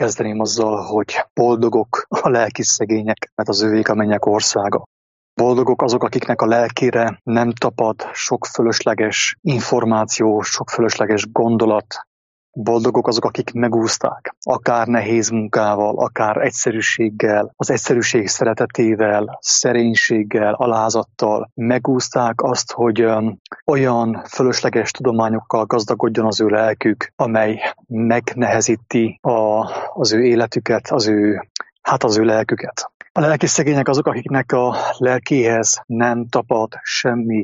Kezdeném azzal, hogy boldogok a lelki szegények, mert az övék a mennyek országa. Boldogok azok, akiknek a lelkére nem tapad sok fölösleges információ, sok fölösleges gondolat. Boldogok azok, akik megúszták, akár nehéz munkával, akár egyszerűséggel, az egyszerűség szeretetével, szerénységgel, alázattal megúszták azt, hogy olyan fölösleges tudományokkal gazdagodjon az ő lelkük, amely megnehezíti az ő életüket, az ő lelküket. A lelki szegények azok, akiknek a lelkéhez nem tapad semmi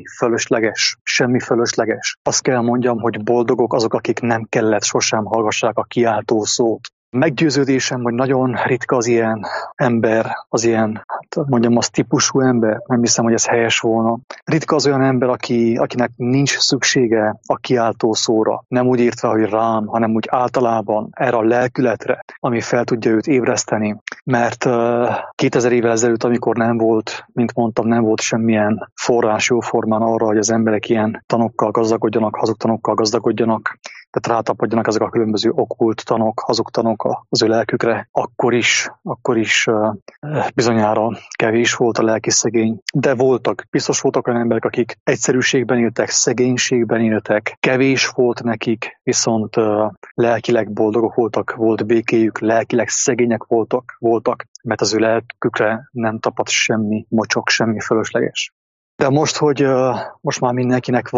fölösleges. Azt kell mondjam, hogy boldogok azok, akik nem kellett sosem hallgassák a kiáltó szót. Meggyőződésem, hogy nagyon ritka az ilyen ember, az ilyen, az típusú ember, nem hiszem, hogy ez helyes volna. Ritka az olyan ember, akinek nincs szüksége a kiáltó szóra. Nem úgy írtva, hogy rám, hanem úgy általában erre a lelkületre, ami fel tudja őt ébreszteni. Mert 2000 évvel ezelőtt, amikor nem volt, mint mondtam, nem volt semmilyen forrás jóformán arra, hogy az emberek ilyen tanokkal gazdagodjanak, hazug tanokkal gazdagodjanak, tehát rátapadjanak ezek a különböző okkult tanok, hazug tanok az ő lelkükre, akkor is bizonyára kevés volt a lelki szegény. De biztos voltak olyan emberek, akik egyszerűségben éltek, szegénységben éltek, kevés volt nekik, viszont lelkileg boldogok voltak, volt békéjük, lelkileg szegények voltak, mert az ő lelkükre nem tapad semmi mocsok, semmi fölösleges. De most már mindenkinek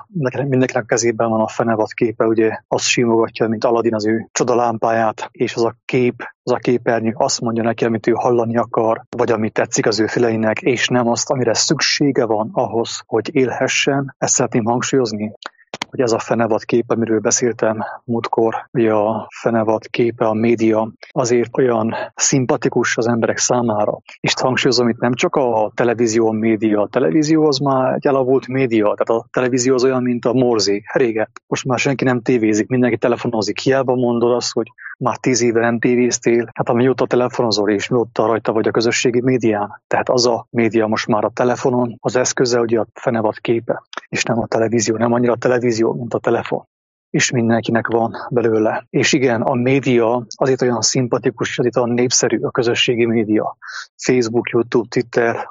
a kezében van a fenevad képe, ugye azt simogatja, mint Aladin az ő csodalámpáját, és az a képernyő azt mondja neki, amit ő hallani akar, vagy amit tetszik az ő füleinek, és nem azt, amire szüksége van ahhoz, hogy élhessen. Ezt szeretném hangsúlyozni, hogy ez a fenevad kép, amiről beszéltem múltkor, hogy a fenevad képe, a média azért olyan szimpatikus az emberek számára. És hangsúlyozom, itt nem csak a televízió a média. A televízió az már egy elavult média, tehát a televízió az olyan, mint a morzé. Régen. Most már senki nem tévézik, mindenki telefonozik. Hiába mondod azt, hogy már 10 éve nem tévéztél, hát amióta telefonozol és mióta rajta vagy a közösségi médián. Tehát az a média most már a telefonon, az eszköze ugye a fenevad képe, és nem a televízió, nem annyira a televízió, mint a telefon. És mindenkinek van belőle. És igen, a média azért olyan szimpatikus, azért olyan népszerű a közösségi média. Facebook, YouTube, Twitter,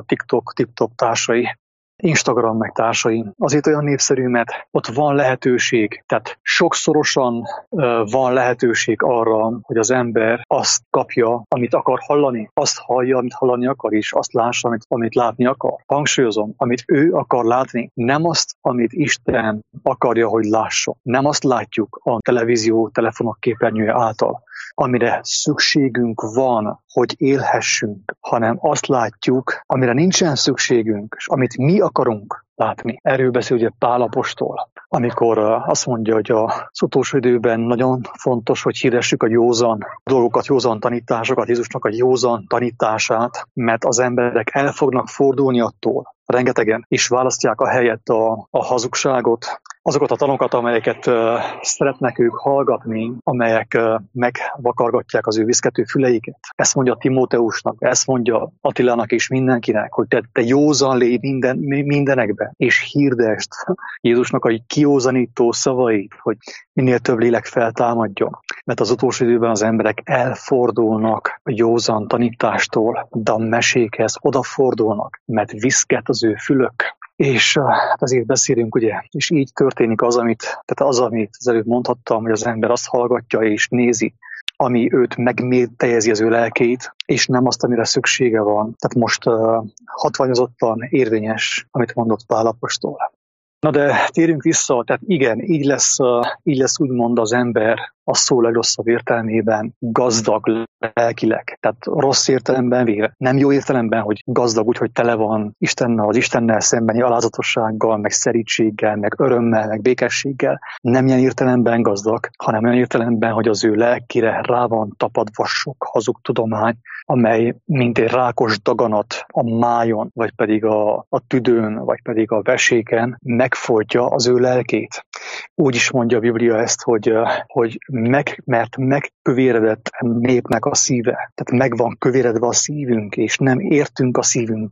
TikTok társai, Instagram meg társai. Azért olyan népszerű, mert ott van lehetőség, tehát sokszorosan van lehetőség arra, hogy az ember azt kapja, amit akar hallani, azt hallja, amit hallani akar, és azt lássa, amit látni akar. Hangsúlyozom, amit ő akar látni, nem azt, amit Isten akarja, hogy lásson. Nem azt látjuk a televízió, telefonok képernyője által, amire szükségünk van, hogy élhessünk, hanem azt látjuk, amire nincsen szükségünk, és amit mi akarunk látni. Erről beszél ugye Pál apostol, amikor azt mondja, hogy az utolsó időben nagyon fontos, hogy hirdessük a józan dolgokat, józan tanításokat, Jézusnak a józan tanítását, mert az emberek el fognak fordulni attól, rengetegen, és választják a helyet a hazugságot, azokat a tanokat, amelyeket szeretnek ők hallgatni, amelyek megvakargatják az ő viszkető füleiket. Ezt mondja Timóteusnak, ezt mondja Attilának és mindenkinek, hogy te józan légy mindenekben, és hirdesd Jézusnak a kiózanító szavait, hogy minél több lélek feltámadjon. Mert az utolsó időben az emberek elfordulnak a józan tanítástól, de a mesékhez odafordulnak, mert viszket az ő fülök. És azért beszélünk, ugye, és így történik az, amit az előbb mondhattam, hogy az ember azt hallgatja és nézi, ami őt megmétejezi az ő lelkét, és nem azt, amire szüksége van. Tehát most hatványozottan érvényes, amit mondott Pál apostol. Na de térjünk vissza, tehát igen, így lesz úgymond az ember a szó legrosszabb értelmében gazdag lelkileg. Tehát rossz értelemben véve. Nem jó értelemben, hogy gazdag úgy, hogy tele van Istennel, az Istennel szembeni alázatossággal, meg szerítséggel, meg örömmel, meg békességgel. Nem ilyen értelemben gazdag, hanem olyan értelemben, hogy az ő lelkire rá van tapadva sok hazug tudomány, amely mint egy rákos daganat a májon, vagy pedig a tüdőn, vagy pedig a veséken megfojtja az ő lelkét. Úgy is mondja a Biblia ezt, hogy mert megkövéredett népnek a szíve. Tehát meg van kövéredve a szívünk, és nem értünk a szívünkkel.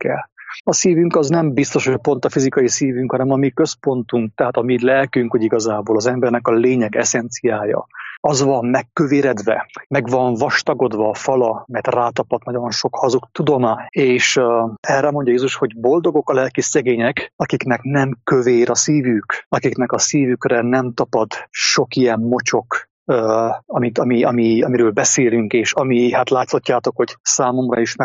A szívünk az nem biztos, hogy pont a fizikai szívünk, hanem a mi központunk, tehát a mi lelkünk, hogy igazából az embernek a lényeg, eszenciája. Az van megkövéredve, meg van vastagodva a fala, mert rátapadt nagyon sok hazug tudomány. És erre mondja Jézus, hogy boldogok a lelki szegények, akiknek nem kövér a szívük, akiknek a szívükre nem tapad sok ilyen mocsok, amiről beszélünk, és ami, hát láthatjátok, hogy számunkra is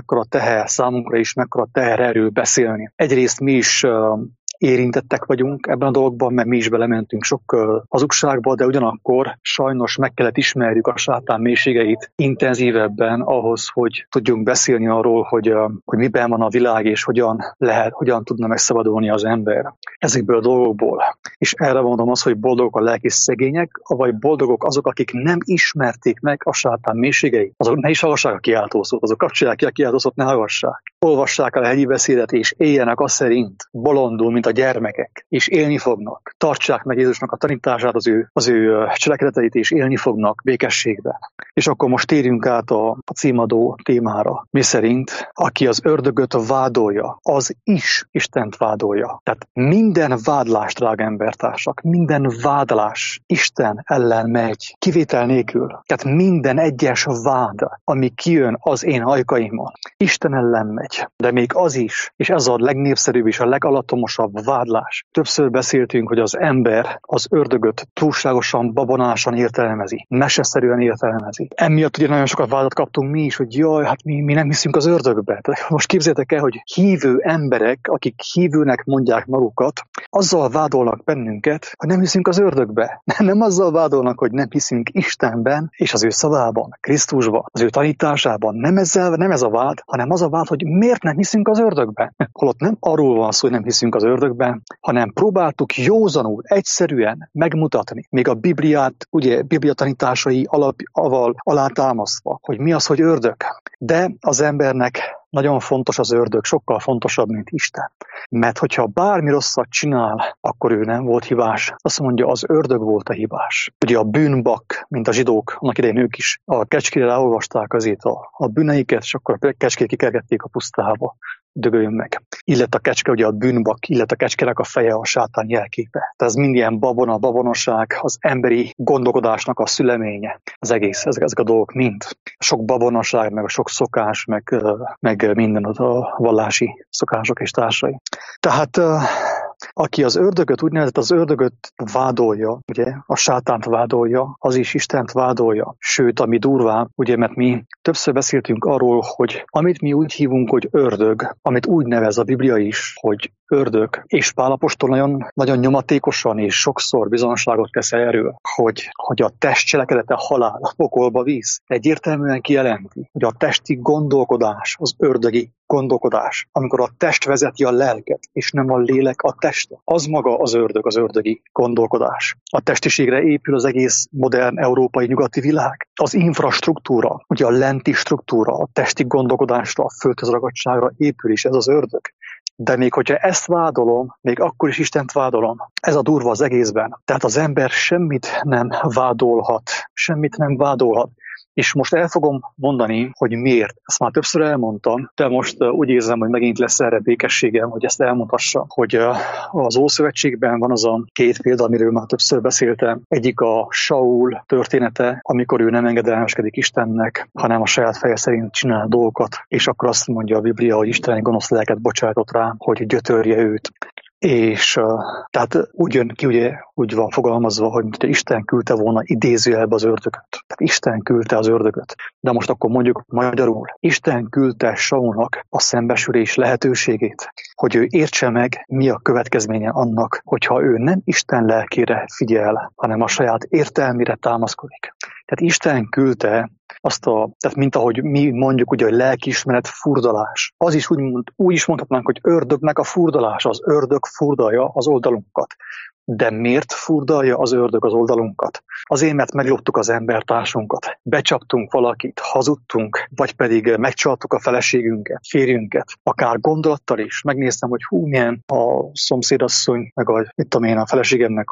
mekkora teher erről beszélni. Egyrészt mi is érintettek vagyunk ebben a dologban, mert mi is belementünk sok hazugságba, de ugyanakkor sajnos meg kellett ismerjük a sátán mélységeit intenzívebben ahhoz, hogy tudjunk beszélni arról, hogy miben van a világ, és hogyan tudna megszabadulni az ember ezekből a dolgokból. És erre mondom azt, hogy boldogok a lelki szegények, vagy boldogok azok, akik nem ismerték meg a sátán mélységeit. Azok ne is hallgassák a kiáltószót, azok kapcsolják ki a kiáltószót, ne hallgassák. Olvassák el a hegyi beszédet, és éljenek azt szerint, bolondul, mint a gyermekek, és élni fognak. Tartsák meg Jézusnak a tanítását, az ő cselekedeteit, és élni fognak békességben. És akkor most térjünk át a címadó témára, miszerint aki az ördögöt vádolja, az is Istent vádolja. Tehát minden vádlás, drága embertársak, minden vádlás Isten ellen megy, kivétel nélkül. Tehát minden egyes vád, ami kijön az én ajkaimon, Isten ellen megy. De még az is, és ez a legnépszerűbb és a legalatomosabb vádlás. Többször beszéltünk, hogy az ember az ördögöt túlságosan, babonásan értelmezi, meseszerűen értelmezi. Emiatt ugye nagyon sokat vádat kaptunk mi is, hogy jaj, hát mi nem hiszünk az ördögbe. Most képzeljétek el, hogy hívő emberek, akik hívőnek mondják magukat, azzal vádolnak bennünket, hogy nem hiszünk az ördögbe. Nem azzal vádolnak, hogy nem hiszünk Istenben és az ő szavában, Krisztusban, az ő tanításában. Nem ez a vád, hanem az a vád, hogy miért nem hiszünk az ördögbe. Holott nem arról van szó, hogy nem hiszünk az ördögben, hanem próbáltuk józanul, egyszerűen megmutatni, még a Bibliát, ugye Biblia tanításai alátámasztva, hogy mi az, hogy ördög. De az embernek nagyon fontos az ördög, sokkal fontosabb, mint Isten. Mert hogyha bármi rosszat csinál, akkor ő nem volt hibás. Azt mondja, az ördög volt a hibás. Ugye a bűnbak, mint a zsidók, annak idején ők is a kecskére ráolvasták azért a bűneiket, és akkor a kecskét kikergették a pusztába. Dögöljön meg. Illet a kecske, ugye a bűnbak, illet a kecskének a feje a sátán jelképe. Tehát ez mind ilyen babonaság, az emberi gondolkodásnak a szüleménye. Az egész, ezek a dolgok mind. Sok babonaság, meg a sok szokás, meg minden a vallási szokások és társai. Tehát aki az ördögöt, úgynevezett az ördögöt vádolja, ugye, a sátánt vádolja, az is Istent vádolja. Sőt, ami durvább, ugye, mert mi többször beszéltünk arról, hogy amit mi úgy hívunk, hogy ördög, amit úgy nevez a Biblia is, hogy ördög, és Pál apostol nagyon nyomatékosan és sokszor bizonyságot tesz erről, hogy a test cselekedete halál, a pokolba víz. Egyértelműen kijelenti, hogy a testi gondolkodás, az ördögi gondolkodás, amikor a test vezeti a lelket, és nem a lélek a testet. Az maga az ördög, az ördögi gondolkodás. A testiségre épül az egész modern európai nyugati világ. Az infrastruktúra, ugye a lenti struktúra, a testi gondolkodásra, a földhöz ragadtságra épül is ez az ördög. De még hogyha ezt vádolom, még akkor is Istent vádolom. Ez a durva az egészben. Tehát az ember semmit nem vádolhat. És most el fogom mondani, hogy miért. Ezt már többször elmondtam, de most úgy érzem, hogy megint lesz erre békességem, hogy ezt elmondhassa, hogy az Ószövetségben van az a két példa, amiről már többször beszéltem. Egyik a Saul története, amikor ő nem engedelmeskedik Istennek, hanem a saját feje szerint csinál dolgokat, és akkor azt mondja a Biblia, hogy Isten egy gonosz lelket bocsájtott rá, hogy gyötörje őt. És tehát úgy jön ki, ugye, úgy van fogalmazva, hogy Isten küldte volna idézőjelbe az ördögöt. Tehát Isten küldte az ördögöt. De most akkor mondjuk magyarul. Isten küldte Saulnak a szembesülés lehetőségét, hogy ő értse meg, mi a következménye annak, hogyha ő nem Isten lelkére figyel, hanem a saját értelmére támaszkodik. Tehát Isten küldte tehát mint ahogy mi mondjuk, ugye, hogy lelkiismeret furdalás. Az is úgy is mondhatnánk, hogy ördögnek a furdalás, az ördög furdalja az oldalunkat. De miért furdalja az ördög az oldalunkat? Azért, mert megloptuk az embertársunkat, becsaptunk valakit, hazudtunk, vagy pedig megcsaltuk a feleségünket, férjünket, akár gondolattal is. Megnéztem, hogy milyen a szomszédasszony, meg a feleségemnek a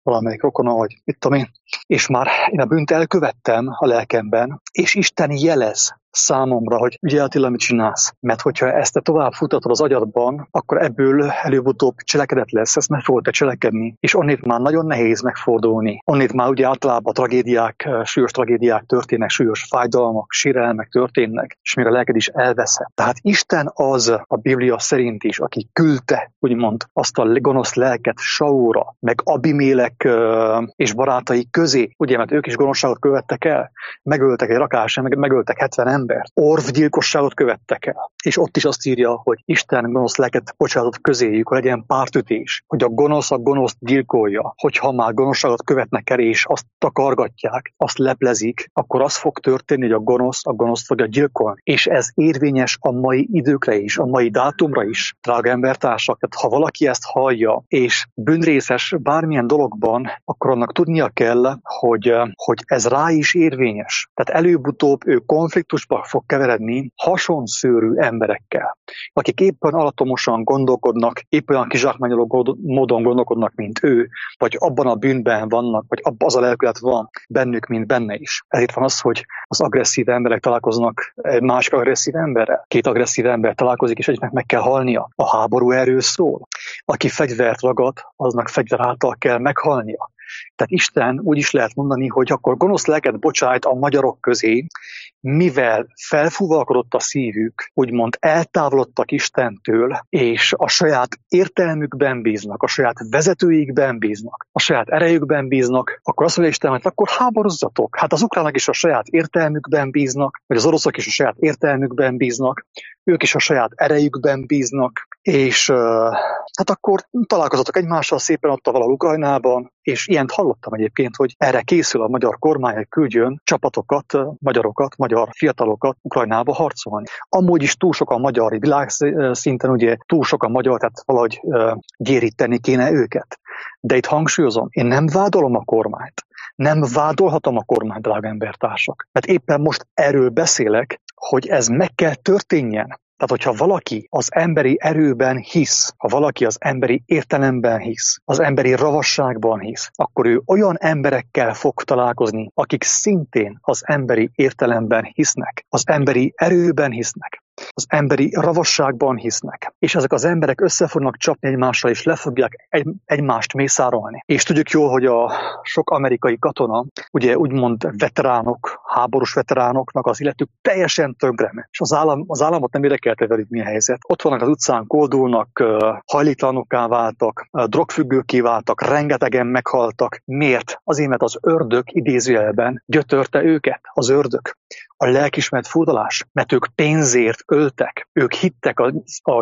valamelyik rokona, vagy mit tudom én, és már én a bűnt elkövettem a lelkemben, és Isten jelez számomra, hogy ugye Attila, mit csinálsz? Mert hogyha ezt te tovább futatod az agyadban, akkor ebből előbb-utóbb cselekedet lesz, ezt meg fogod te cselekedni, és onnét már nagyon nehéz megfordulni. Onnét már ugye általában tragédiák, súlyos tragédiák történnek, súlyos fájdalmak, sérelmek történnek, és még a lelked is elveszett. Tehát Isten az a Biblia szerint is, aki küldte, úgymond, azt a gonosz lelket Saulra, meg Abimélek és barátai közé, ugye, mert ők is gonoszságot követtek el, megöltek egy rakás, megöltek 70 embert, orvgyilkosságot követtek el. És ott is azt írja, hogy Isten gonosz lelket bocsátott közéjük, hogy legyen pártütés, hogy a gonoszt gyilkolja, hogyha már gonoszságot követnek el, és azt takargatják, azt leplezik, akkor az fog történni, hogy a gonoszt fogja gyilkolni. És ez érvényes a mai időkre is, a mai dátumra is, drága embertársak. Tehát ha valaki ezt hallja, és bűnrészes bármilyen dologban, akkor annak tudnia kell, hogy ez rá is érvényes. Tehát előbb-utóbb ő konfliktusba fog keveredni hasonszőrű emberekkel, akik éppen alattomosan gondolkodnak, éppen olyan kizsákmányoló módon gondolkodnak, mint ő, vagy abban a bűnben vannak, vagy abban az a lelkület van bennük, mint benne is. Ezért van az, hogy az agresszív emberek találkoznak egy másik agresszív emberrel. Két agresszív ember találkozik, és egyiknek meg kell halnia. A háború erről szól. Aki fegyvert ragad, aznak fegyver által kell meghalnia. Tehát Isten úgy is lehet mondani, hogy akkor gonosz lelket bocsájt a magyarok közé, mivel felfúvalkodott a szívük, úgymond eltávolodtak Istentől, és a saját értelmükben bíznak, a saját vezetőikben bíznak, a saját erejükben bíznak, akkor azt mondja Isten, hogy akkor háborozzatok. Hát az ukránok is a saját értelmükben bíznak, vagy az oroszok is a saját értelmükben bíznak, ők is a saját erejükben bíznak, és hát akkor találkozatok egymással szépen ott valahol Ukrajnában, és ilyent hallottam egyébként, hogy erre készül a magyar kormány, hogy küldjön csapatokat, magyar fiatalokat Ukrajnába harcolni. Amúgy is túl sok a magyar világszinten, ugye túl sok a magyar, tehát valahogy gyéríteni kéne őket. De itt hangsúlyozom, én nem vádolom a kormányt. Nem vádolhatom a kormányt, drága embertársak. Mert éppen most erről beszélek, hogy ez meg kell történjen. Tehát, hogyha valaki az emberi erőben hisz, ha valaki az emberi értelemben hisz, az emberi ravasságban hisz, akkor ő olyan emberekkel fog találkozni, akik szintén az emberi értelemben hisznek, az emberi erőben hisznek, az emberi ravasságban hisznek. És ezek az emberek össze fognak csapni egymással, és le fogják egymást mészárolni. És tudjuk jól, hogy a sok amerikai katona, ugye úgymond veteránok, háborús veteránoknak az életük teljesen tönkre. És az államot nem érdekelte velük mi a helyzet. Ott vannak az utcán, koldulnak, hajlítlanokká váltak, drogfüggőkké váltak, rengetegen meghaltak. Miért? Azért, mert az ördög idézőjelben gyötörte őket, az ördög. A lelkismert furdalás, mert ők pénzért öltek. Ők hittek a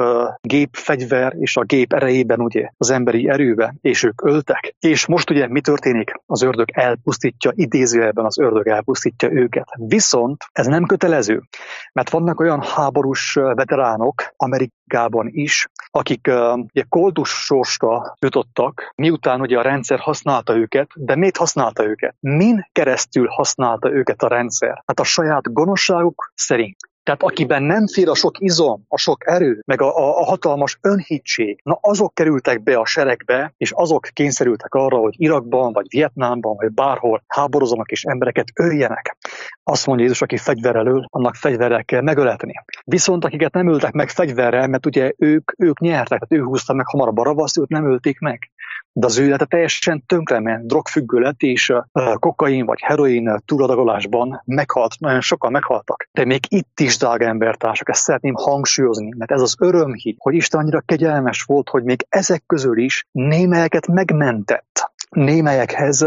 gép fegyver és a gép erejében, ugye, az emberi erőben, és ők öltek. És most ugye mi történik? Az ördög elpusztítja, idézőjelben az ördög elpusztítja őket. Viszont ez nem kötelező, mert vannak olyan háborús veteránok Amerikában is, akik ugye koldus sorsra jutottak, miután ugye a rendszer használta őket, de miért használta őket? Min keresztül használta őket a rendszer? Hát a saját gonoszságuk szerint. Tehát akiben nem fér a sok izom, a sok erő, meg a hatalmas önhittség, na azok kerültek be a seregbe, és azok kényszerültek arra, hogy Irakban, vagy Vietnámban, vagy bárhol háborozzanak és embereket öljenek. Azt mondja Jézus, aki fegyverrel öl, annak fegyverrel kell megöletni. Viszont akiket nem öltek meg fegyverrel, mert ugye ők nyertek, tehát ő húzta meg hamarabb a ravaszt, őt nem ölték meg. De az ő élete teljesen tönkrement, drogfüggő lett, és kokain vagy heroin túladagolásban meghalt, nagyon sokan meghaltak. De még itt is, drága embertársak, ezt szeretném hangsúlyozni, mert ez az örömhír, hogy Isten annyira kegyelmes volt, hogy még ezek közül is némelyeket megmentett. Némelyekhez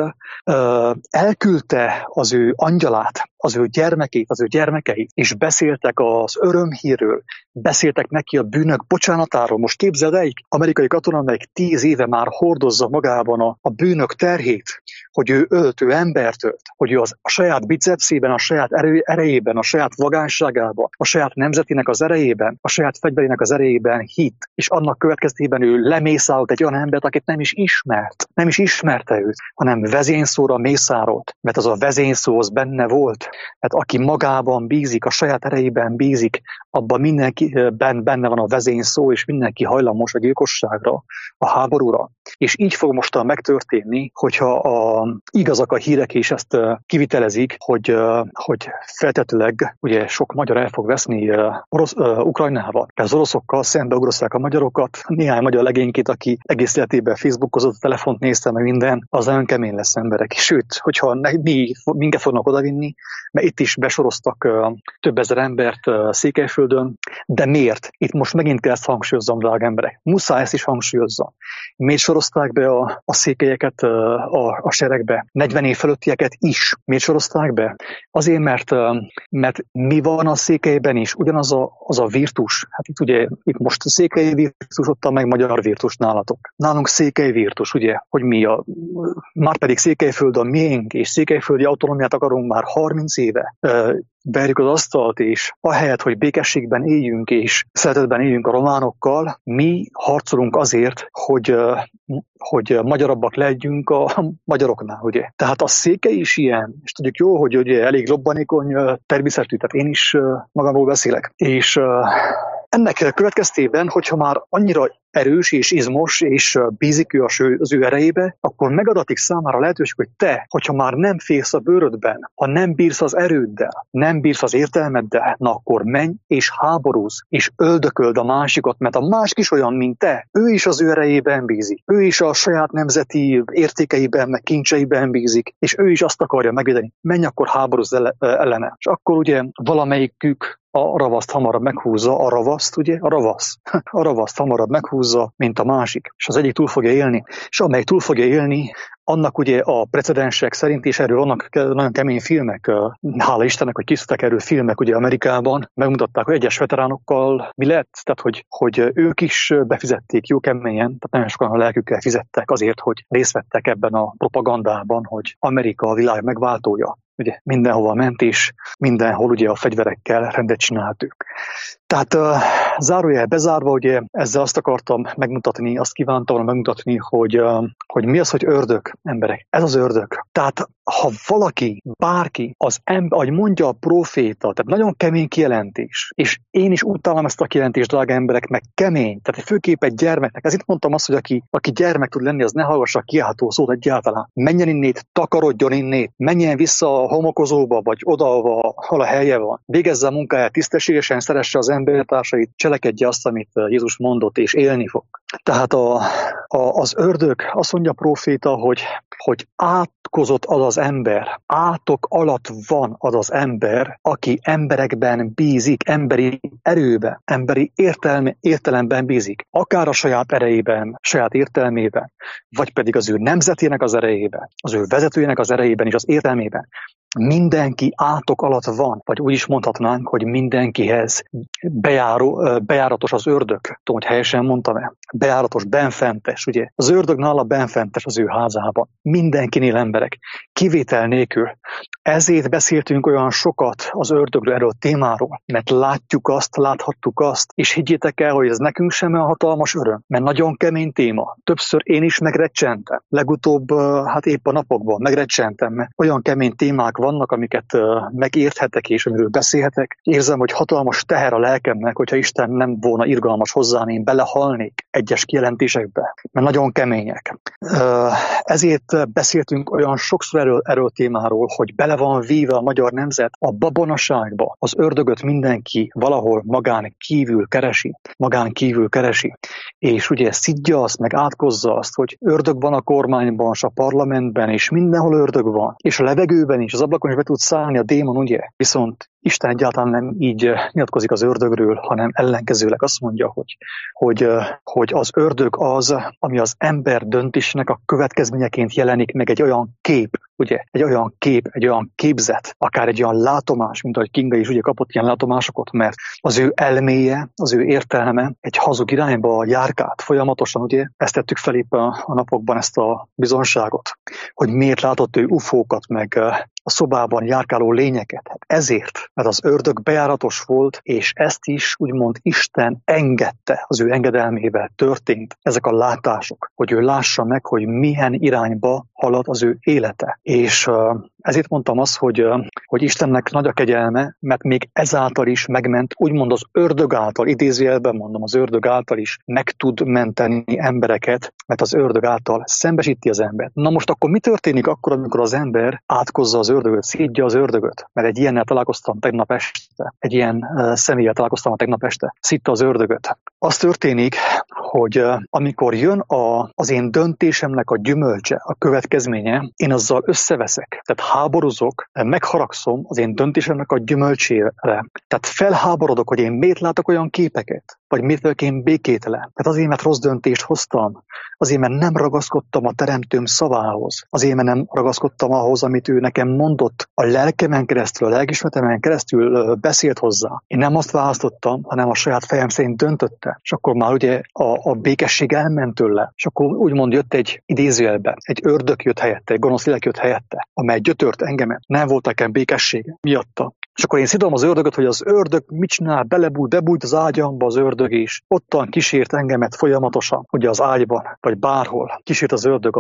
elküldte az ő angyalát, az ő gyermekét, az ő gyermekeit, és beszéltek az örömhírről, beszéltek neki a bűnök bocsánatáról. Most képzeld el, egy amerikai katona, amelyik 10 éve már hordozza magában a bűnök terhét, hogy ő ölt, ő embert ölt, hogy ő a saját bicepszében, a saját erejében, a saját vagányságában, a saját nemzetének az erejében, a saját fegyverének az erejében hit, és annak következtében ő lemészárolt egy olyan embert, akit nem is ismert. Nem is ismerte őt, hanem vezényszóra mészárolt, mert az a vezényszó az benne volt. Mert aki magában bízik, a saját erejében bízik, abban benne van a vezényszó, és mindenki hajlamos a gyilkosságra, a háborúra. És így fog mostan megtörténni, hogyha igazak a hírek, és ezt kivitelezik, hogy feltetőleg ugye sok magyar el fog veszni Ukrajnával. Az oroszokkal szembeugrozzák a magyarokat. Néhány magyar legényként, aki egész életében Facebookozott, a telefont nézte, meg minden, az nagyon kemény lesz emberek. Sőt, hogyha minket fognak odavinni, mert itt is besoroztak több ezer embert Székelyföldön, de miért? Itt most megint kell ezt hangsúlyozzam, drága emberek. Muszáj ezt is hangsúlyozzam. Miért sorozták be a székelyeket a seregbe? 40 év fölöttieket is. Miért sorozták be? Azért, mert mi van a Székelyben is? Ugyanaz az a virtus. Hát itt most a székely virtus, ott a meg magyar virtus nálatok. Nálunk székely virtus, ugye, hogy már pedig Székelyföld a miénk, és székelyföldi autonómiát akarunk már 30 éve. Verjük az asztalt, és ahelyett, hogy békességben éljünk, és szeretetben éljünk a románokkal, mi harcolunk azért, hogy magyarabbak legyünk a magyaroknál, ugye. Tehát a székely is ilyen, és tudjuk jó, hogy ugye elég lobbanékony természetű, tehát én is magamról beszélek. És ennek következtében, hogyha már annyira erős és izmos, és bízik ő az ő erejébe, akkor megadatik számára lehetőség, hogy te, hogyha már nem félsz a bőrödben, ha nem bírsz az erőddel, nem bírsz az értelmeddel, na akkor menj és háborúz, és öldököld a másikat, mert a másik is olyan, mint te. Ő is az ő erejében bízik. Ő is a saját nemzeti értékeiben, meg kincseiben bízik, és ő is azt akarja megvédeni. Menj akkor háborúz ellene. És akkor ugye valamelyikük a ravaszt hamarabb meghúzza, a ravaszt hamarabb meghúzza, mint a másik. És az egyik túl fogja élni, és amelyik túl fogja élni, annak ugye a precedensek szerint, és erről vannak nagyon kemény filmek, hála Istennek, hogy készültek erről filmek ugye Amerikában, megmutatták, hogy egyes veteránokkal mi lett, tehát hogy ők is befizették jó keményen, tehát nagyon sokan a lelkükkel fizettek azért, hogy részt vettek ebben a propagandában, hogy Amerika a világ megváltója. Ugye mindenhova ment, és mindenhol ugye a fegyverekkel rendet csinált ők. Tehát zárójel bezárva, ugye ezzel azt akartam megmutatni, azt kívántam megmutatni, hogy mi az, hogy ördög, emberek. Ez az ördög. Tehát ha valaki, bárki, ahogy mondja a proféta, tehát nagyon kemény kijelentés, és én is utálom ezt a kijelentést, drága emberek, meg kemény, tehát főképp egy gyermeknek. Ezért mondtam azt, hogy aki gyermek tud lenni, az ne hallgassa a kiáltó szót egyáltalán. Menjen innét, takarodjon innét, menjen vissza a homokozóba, vagy oda, ahol a helye van. Végezze a munkáját tisztességesen, szeresse az embertársait, cselekedje azt, amit Jézus mondott, és élni fog. Tehát az ördög, azt mondja a proféta, hogy átkozott az ember, átok alatt van az ember, aki emberekben bízik, emberi erőben, emberi értelemben bízik. Akár a saját erejében, saját értelmében, vagy pedig az ő nemzetének az erejében, az ő vezetőjének az erejében és az értelmében. Mindenki átok alatt van, vagy úgy is mondhatnánk, hogy mindenkihez bejáratos az ördög. Tudom, hogy helyesen mondtam-e? Bejáratos, benfentes, ugye? Az ördög nála benfentes az ő házában. Mindenkinél emberek. Kivétel nélkül. Ezért beszéltünk olyan sokat az ördögről, erről a témáról, mert láthattuk azt, és higgyétek el, hogy ez nekünk sem olyan hatalmas öröm, mert nagyon kemény téma. Többször én is megrecsentem. Legutóbb, hát épp a napokban megrecsentem, mert olyan kemény témák vannak, amiket megérthetek és amiről beszélhetek. Érzem, hogy hatalmas teher a lelkemnek, hogyha Isten nem volna irgalmas hozzám, én belehalnék egyes kijelentésekbe, mert nagyon kemények. Ezért beszéltünk olyan sokszor erről a témáról, hogy bele van víve a magyar nemzet a babonaságba. Az ördögöt mindenki valahol magán kívül keresi. És ugye szidja azt, meg átkozza azt, hogy ördög van a kormányban, és a parlamentben, és mindenhol ördög van. És a levegőben is, az ablakon is be tud szállni a démon, ugye? Viszont Isten egyáltalán nem így nyilatkozik az ördögről, hanem ellenkezőleg azt mondja, hogy az ördög az, ami az ember döntésnek a következményeként jelenik meg egy olyan kép, ugye? Egy olyan képzet, akár egy olyan látomás, mint ahogy Kinga is ugye kapott ilyen látomásokat, mert az ő elméje, az ő értelme egy hazug irányba járkált folyamatosan, ugye? Ezt tettük fel épp a napokban, ezt a bizonságot, hogy miért látott ő ufókat, meg a szobában járkáló lényeket. Hát ezért, mert az ördög bejáratos volt, és ezt is úgymond Isten engedte, az ő engedelmével történt ezek a látások, hogy ő lássa meg, hogy milyen irányba halad az ő élete. És ezért mondtam azt, hogy Istennek nagy a kegyelme, mert még ezáltal is megment, úgymond az ördög által, idézőjelben mondom, az ördög által is meg tud menteni embereket, mert az ördög által szembesíti az embert. Na most akkor mi történik akkor, amikor az ember átkozza az ördögöt, szídja az ördögöt? Mert egy ilyennel találkoztam tegnap este, egy ilyen személlyel találkoztam tegnap este, szidta az ördögöt. Az történik, hogy amikor jön az én döntésemnek a gyümölcse, a következménye, én azzal összeveszek, tehát háborúzok, megharagszom az én döntésemnek a gyümölcsére. Tehát felháborodok, hogy én miért látok olyan képeket, vagy miért vagyok én békétlen. Tehát azért, mert rossz döntést hoztam, azért, mert nem ragaszkodtam a teremtőm szavához, azért, mert nem ragaszkodtam ahhoz, amit ő nekem mondott, a lelkemen keresztül, a lelkismeretemen keresztül beszélt hozzá. Én nem azt választottam, hanem a saját fejem szerint döntötte. És akkor már ugye a békesség elment tőle. És akkor úgymond jött egy idézőjelbe, egy ördög jött helyette, egy gonosz lélek jött helyette, amely gyötört engemet. Nem volt nekem békessége miatta. És akkor én szidom az ördögöt, hogy az ördög mit csinál, bebújt az ágyamba az ördög is. Ottan kísért engemet folyamatosan, ugye az ágyban, vagy bárhol. Kísért az ördög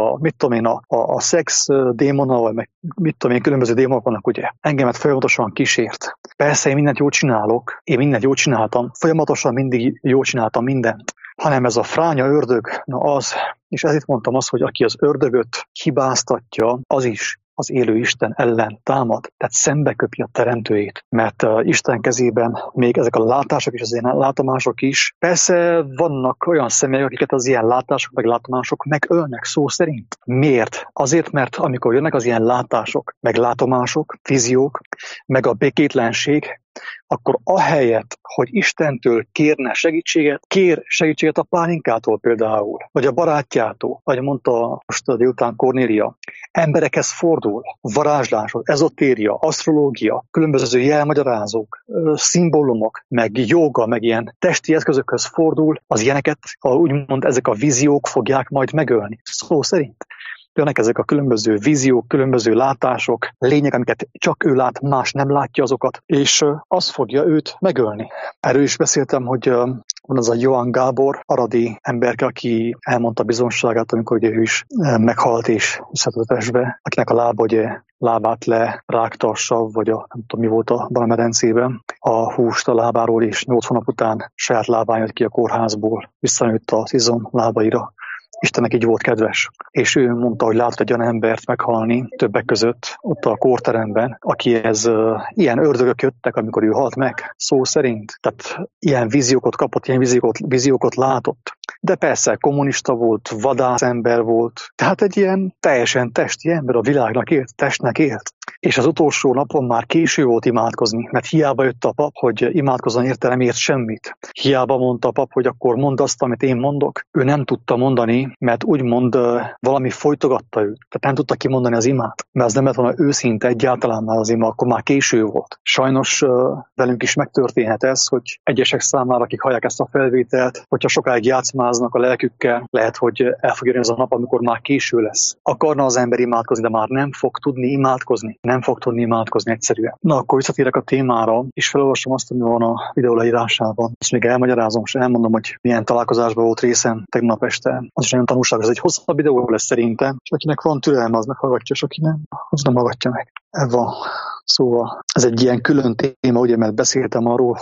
a szex démona, vagy meg mit tudom én, különböző démonok vannak, ugye. Engemet folyamatosan kísért. Persze én mindent jól csinálok, én mindent jól csináltam, folyamatosan mindig jól csináltam mindent. Hanem ez a fránya ördög, na az, és ezért mondtam azt, hogy aki az ördögöt hibáztatja, az is az élő Isten ellen támad, tehát szembe köpi a teremtőjét, mert Isten kezében még ezek a látások és az ilyen látomások is. Persze vannak olyan személyek, akiket az ilyen látások meg látomások megölnek szó szerint. Miért? Azért, mert amikor jönnek az ilyen látások, meg látomások, víziók, meg a békétlenség, akkor ahelyett, hogy Istentől kérne segítséget, kér segítséget a pálinkától például, vagy a barátjától, vagy mondta most délután Kornélia, emberekhez fordul, varázslások, ezotéria, asztrológia, különböző jelmagyarázók, szimbólumok, meg jóga, meg ilyen testi eszközökhöz fordul, az ilyeneket, úgymond ezek a víziók fogják majd megölni. Szó szerint. Jönnek ezek a különböző víziók, különböző látások, lények, amiket csak ő lát, más nem látja azokat, és az fogja őt megölni. Erről is beszéltem, hogy van az a Johann Gábor, aradi emberke, aki elmondta bizonságát, amikor ugye ő is meghalt és visszatöltesbe, akinek a lába ugye lábát lerágta a sav, vagy nem tudom mi volt a Balamedencében, a húst a lábáról, és 8 hónap után saját lábán jött ki a kórházból, visszanőtt az izom lábaira. Istennek így volt kedves. És ő mondta, hogy látott egy olyan embert meghalni többek között ott a kórteremben, akihez ilyen ördögök jöttek, amikor ő halt meg, szó szerint. Tehát ilyen víziókat kapott, ilyen víziókat látott. De persze kommunista volt, vadász ember volt, tehát egy ilyen teljesen testi ember, a világnak élt, testnek élt. És az utolsó napon már késő volt imádkozni, mert hiába jött a pap, hogy imádkozzon érte, nem ért semmit. Hiába mondta a pap, hogy akkor mondd azt, amit én mondok. Ő nem tudta mondani, mert úgymond valami folytogatta őt. Tehát nem tudta kimondani az imát, mert az nem lett volna őszinte egyáltalán már az ima, akkor már késő volt. Sajnos velünk is megtörténhet ez, hogy egyesek számára, akik hallják ezt a felvételt, hogyha sokáig játszmáznak a lelkükkel, lehet, hogy el fog jönni az a nap, amikor már késő lesz. Akarna az ember imádkozni, de már nem fog tudni imádkozni. Nem fog tudni imádkozni egyszerűen. Na, akkor visszatérek a témára, és felolvasom azt, ami van a videó leírásában. Ezt még elmagyarázom, és elmondom, hogy milyen találkozásban volt részem tegnap este. Az is nagyon tanulságos, ez egy hosszabb videó lesz szerintem, és akinek van türelme, az meghallgatja, és aki nem, az nem hallgatja meg. Ez van. Szóval ez egy ilyen külön téma, ugye, mert beszéltem arról,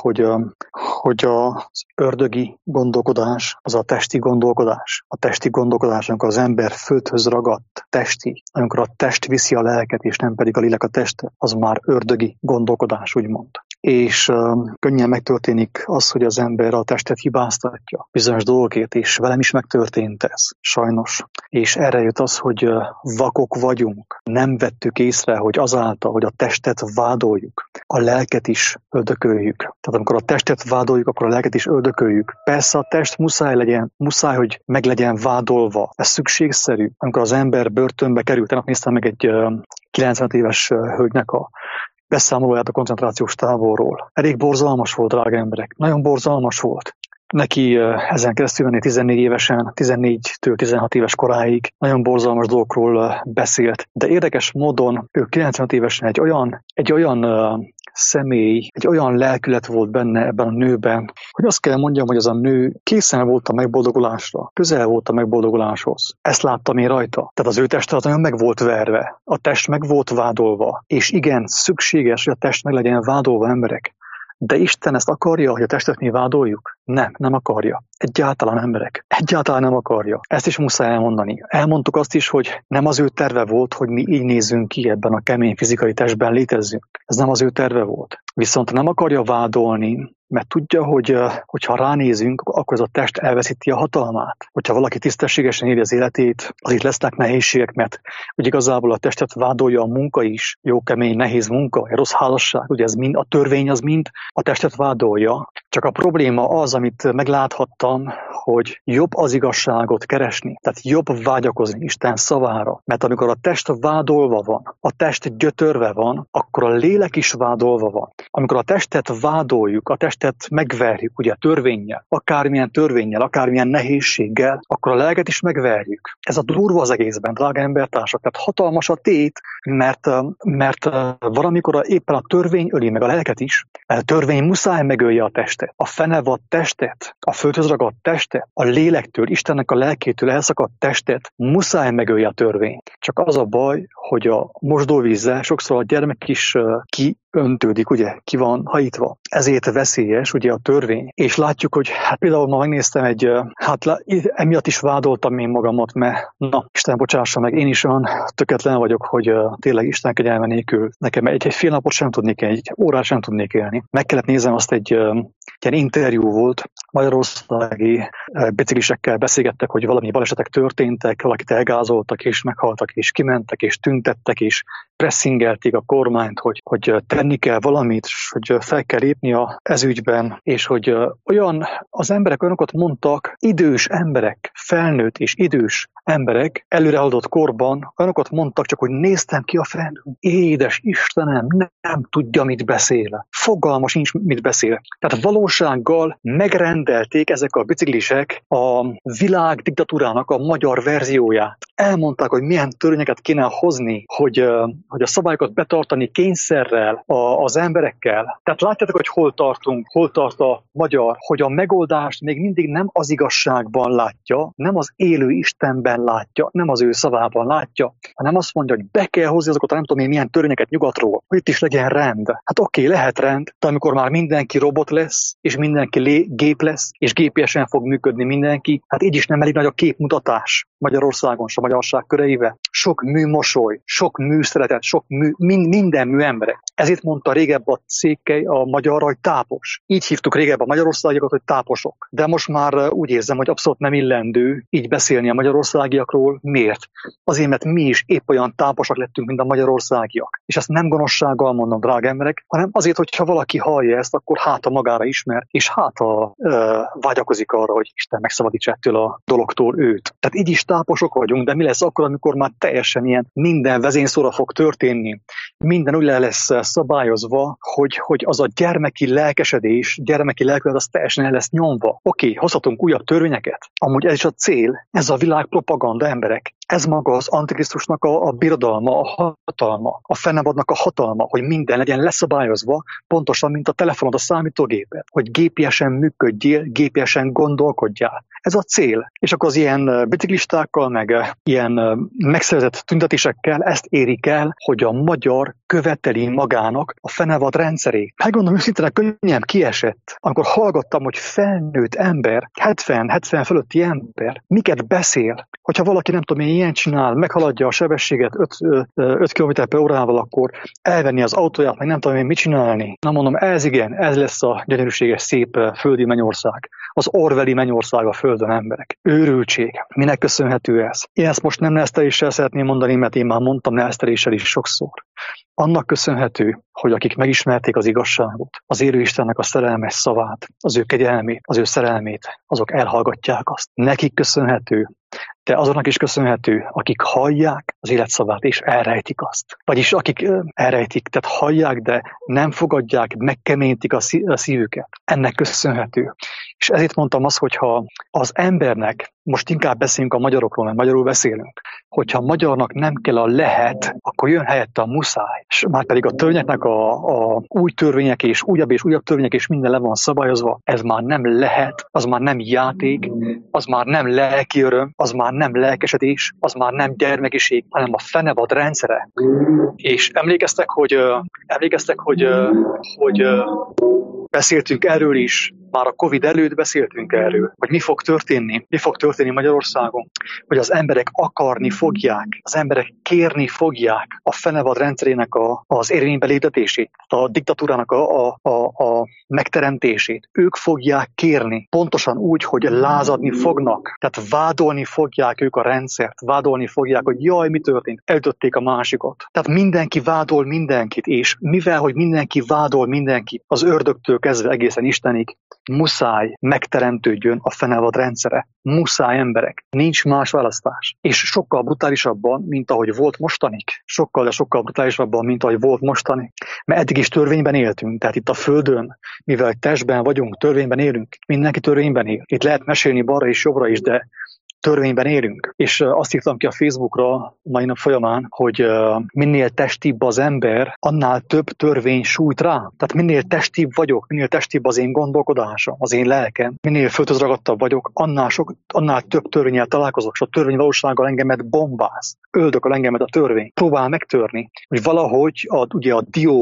hogy az ördögi gondolkodás, az a testi gondolkodás. A testi gondolkodás, amikor az ember földhöz ragadt testi, amikor a test viszi a lelket, és nem pedig a lélek a testet, az már ördögi gondolkodás, úgymond. És könnyen megtörténik az, hogy az ember a testet hibáztatja bizonyos dolgokért, és velem is megtörtént ez, sajnos. És erre jött az, hogy vakok vagyunk. Nem vettük észre, hogy azáltal, hogy a testet vádoljuk, a lelket is öldököljük. Tehát amikor a testet vádoljuk, akkor a lelket is öldököljük. Persze a test muszáj, hogy meg legyen vádolva. Ez szükségszerű. Amikor az ember börtönbe került, tegnap néztem meg egy 90 éves hölgynek a beszámolóját a koncentrációs táborról. Elég borzalmas volt, drága emberek. Nagyon borzalmas volt. Neki ezen keresztül menni 14 évesen, 14-től 16 éves koráig nagyon borzalmas dolgokról beszélt. De érdekes módon ő 95 évesen egy olyan személy, egy olyan lelkület volt benne ebben a nőben, hogy azt kell mondjam, hogy az a nő készen volt a megboldogulásra, közel volt a megboldoguláshoz. Ezt láttam én rajta. Tehát az ő teste az nagyon meg volt verve, a test meg volt vádolva, és igen, szükséges, hogy a test meg legyen vádolva, emberek. De Isten ezt akarja, hogy a testet mi vádoljuk? Nem akarja. Egyáltalán, emberek. Egyáltalán nem akarja. Ezt is muszáj elmondani. Elmondtuk azt is, hogy nem az ő terve volt, hogy mi így nézzünk ki ebben a kemény fizikai testben létezzünk. Ez nem az ő terve volt. Viszont nem akarja vádolni, mert tudja, hogy ha ránézünk, akkor ez a test elveszíti a hatalmát. Hogyha valaki tisztességesen éli az életét, az itt lesznek nehézségek, mert ugye igazából a testet vádolja a munka is, jó, kemény, nehéz munka, egy rossz házasság, ugye ez mind, a törvény az mind a testet vádolja. Csak a probléma az, amit megláthattam, hogy jobb az igazságot keresni, tehát jobb vágyakozni Isten szavára. Mert amikor a test vádolva van, a test gyötörve van, akkor a lélek is vádolva van. Amikor a testet vádoljuk, a testet megverjük, ugye a törvénnyel, akármilyen nehézséggel, akkor a lelket is megverjük. Ez a durva az egészben, drága embertársak. Tehát hatalmas a tét, mert valamikor éppen a törvény öli meg a lelket is. A törvény muszáj megölje a testet. A fenevad testet, a földhöz ragadt testet, a lélektől, Istennek a lelkétől elszakadt testet muszáj megölje a törvény. Csak az a baj, hogy a mosdóvízzel sokszor a gyermek is kiöntődik, ugye, ki van hajítva. Ezért veszélyes, ugye, a törvény. És látjuk, hogy hát például ma megnéztem emiatt is vádoltam én magamat, mert Isten bocsássa meg, én is olyan tökéletlen vagyok, hogy tényleg Isten kegyelme nélkül nekem egy fél napot sem tudnék, egy órát sem tudnék élni. Meg kellett nézem azt, egy ilyen interjú volt, magyarországi biciklisekkel beszélgettek, hogy valami balesetek történtek, valakit elgázoltak, és meghaltak, és kimentek, és tüntettek, és pressingelték a kormányt, hogy tenni kell valamit, hogy fel kell lépni ez ügyben, és hogy az emberek olyanokat mondtak, idős emberek, felnőtt és idős emberek előrehaladott korban olyanokat mondtak, csak hogy néztem ki a felnőtt. Édes Istenem, nem tudja, mit beszél. Fogalma sincs, mit beszél. Tehát valósággal megrendelték ezek a biciklisek a világ diktatúrának a magyar verzióját. Elmondták, hogy milyen törvényeket kéne hozni, hogy a szabályokat betartani kényszerrel az emberekkel. Tehát látjátok, hogy hol tart a magyar, hogy a megoldást még mindig nem az igazságban látja, nem az élő Istenben látja, nem az ő szavában látja, hanem azt mondja, hogy be kell hozni azokat a nem tudom én milyen törvényeket nyugatról, hogy itt is legyen rend. Hát oké, lehet rend, de amikor már mindenki robot lesz, és mindenki gép lesz, és gépiesen fog működni mindenki, hát így is nem elég nagy a képmutatás Magyarországon, a magyarság köreivel. Sok műmosoly, sok műszeretet, minden mű emberek. Ezért mondta régebb a Székely a magyarra, hogy tápos. Így hívtuk régebb a magyarországiakat, hogy táposok. De most már úgy érzem, hogy abszolút nem illendő így beszélni a magyarországiakról. Miért? Azért, mert mi is épp olyan táposak lettünk, mint a magyarországiak. És ezt nem gonoszsággal mondom, drága emberek, hanem azért, hogyha valaki hallja ezt, akkor hát a magára ismer, és vágyakozik arra, hogy Isten megszabadítsa ettől a dologtól őt. Tehát így is táposok vagyunk, de mi lesz akkor, amikor már teljesen ilyen minden vezényszóra fog történni, minden úgy lesz szabályozva, hogy az a gyermeki lelkesedés, gyermeki lelkület az teljesen el lesz nyomva. Oké, hozhatunk újabb törvényeket. Amúgy ez is a cél, ez a világ propaganda, emberek. Ez maga az Antikrisztusnak a birodalma, a hatalma, a fennmaradnak a hatalma, hogy minden legyen leszabályozva, pontosan, mint a telefonod, a számítógépet, hogy gépiesen működjél, gépiesen gondolkodjál. Ez a cél. És akkor az ilyen biciklistákkal, meg ilyen megszerzett tüntetésekkel ezt érik el, hogy a magyar követeli magának a fenevad rendszerét. Megmondom őszintén, könnyen kiesett, amikor hallgattam, hogy felnőtt ember, 70 fölötti ember, miket beszél. Hogyha valaki nem tudom, ilyen csinál, meghaladja a sebességet 5 km/h, akkor elvenni az autóját, meg nem tudom én mit csinálni. Na mondom, ez lesz a gyönyörűséges, szép földi mennyország. Az orwelli mennyország a földön, emberek. Őrültség. Minek köszönhető ez? Én ezt most nem neszteléssel szeretném mondani, mert én már mondtam neszteléssel is sokszor. Annak köszönhető, hogy akik megismerték az igazságot, az élő Istennek a szerelmes szavát, az ő kegyelmét, az ő szerelmét, azok elhallgatják azt. Nekik köszönhető, de azoknak is köszönhető, akik hallják az életszavát és elrejtik azt. Vagyis akik elrejtik, tehát hallják, de nem fogadják, megkeményítik a szívüket. Ennek köszönhető. És ezért mondtam azt, hogyha az embernek, most inkább beszélünk a magyarokról, mert magyarul beszélünk, hogyha magyarnak nem kell a lehet, akkor jön helyette a muszáj. És már pedig a törvényeknek a új törvények és újabb törvények és minden le van szabályozva, ez már nem lehet, az már nem játék, az már nem lelki öröm, az már nem lelkesedés, az már nem gyermekiség, hanem a fenevad rendszere. És emlékeztek, hogy beszéltünk erről is, már a Covid előtt beszéltünk erről, hogy mi fog történni Magyarországon, hogy az emberek akarni fogják, az emberek kérni fogják a fenevad rendszerének az érvénybe léptetését, a diktatúrának a megteremtését. Ők fogják kérni, pontosan úgy, hogy lázadni fognak, tehát vádolni fogják ők a rendszert, vádolni fogják, hogy jaj, mi történt, elütötték a másikot. Tehát mindenki vádol mindenkit, és mivel, hogy mindenki vádol mindenkit, az ördögtől kezdve egészen Istenig, muszáj megteremtődjön a fenevad rendszere. Muszáj, emberek. Nincs más választás. És sokkal brutálisabban, mint ahogy volt mostanig. Sokkal brutálisabban, mint ahogy volt mostanig. Mert eddig is törvényben éltünk. Tehát itt a Földön, mivel testben vagyunk, törvényben élünk. Mindenki törvényben él. Itt lehet mesélni balra és jobbra is, de törvényben élünk. És azt írtam ki a Facebookra mai nap folyamán, hogy minél testibb az ember, annál több törvény sújt rá. Tehát minél testibb vagyok, minél testibb az én gondolkodásom, az én lelkem, minél földhöz ragadtabb vagyok, annál több törvénnyel találkozok, és a törvény valósággal engemet bombáz. Öldököl engemet a törvény. Próbál megtörni, hogy valahogy a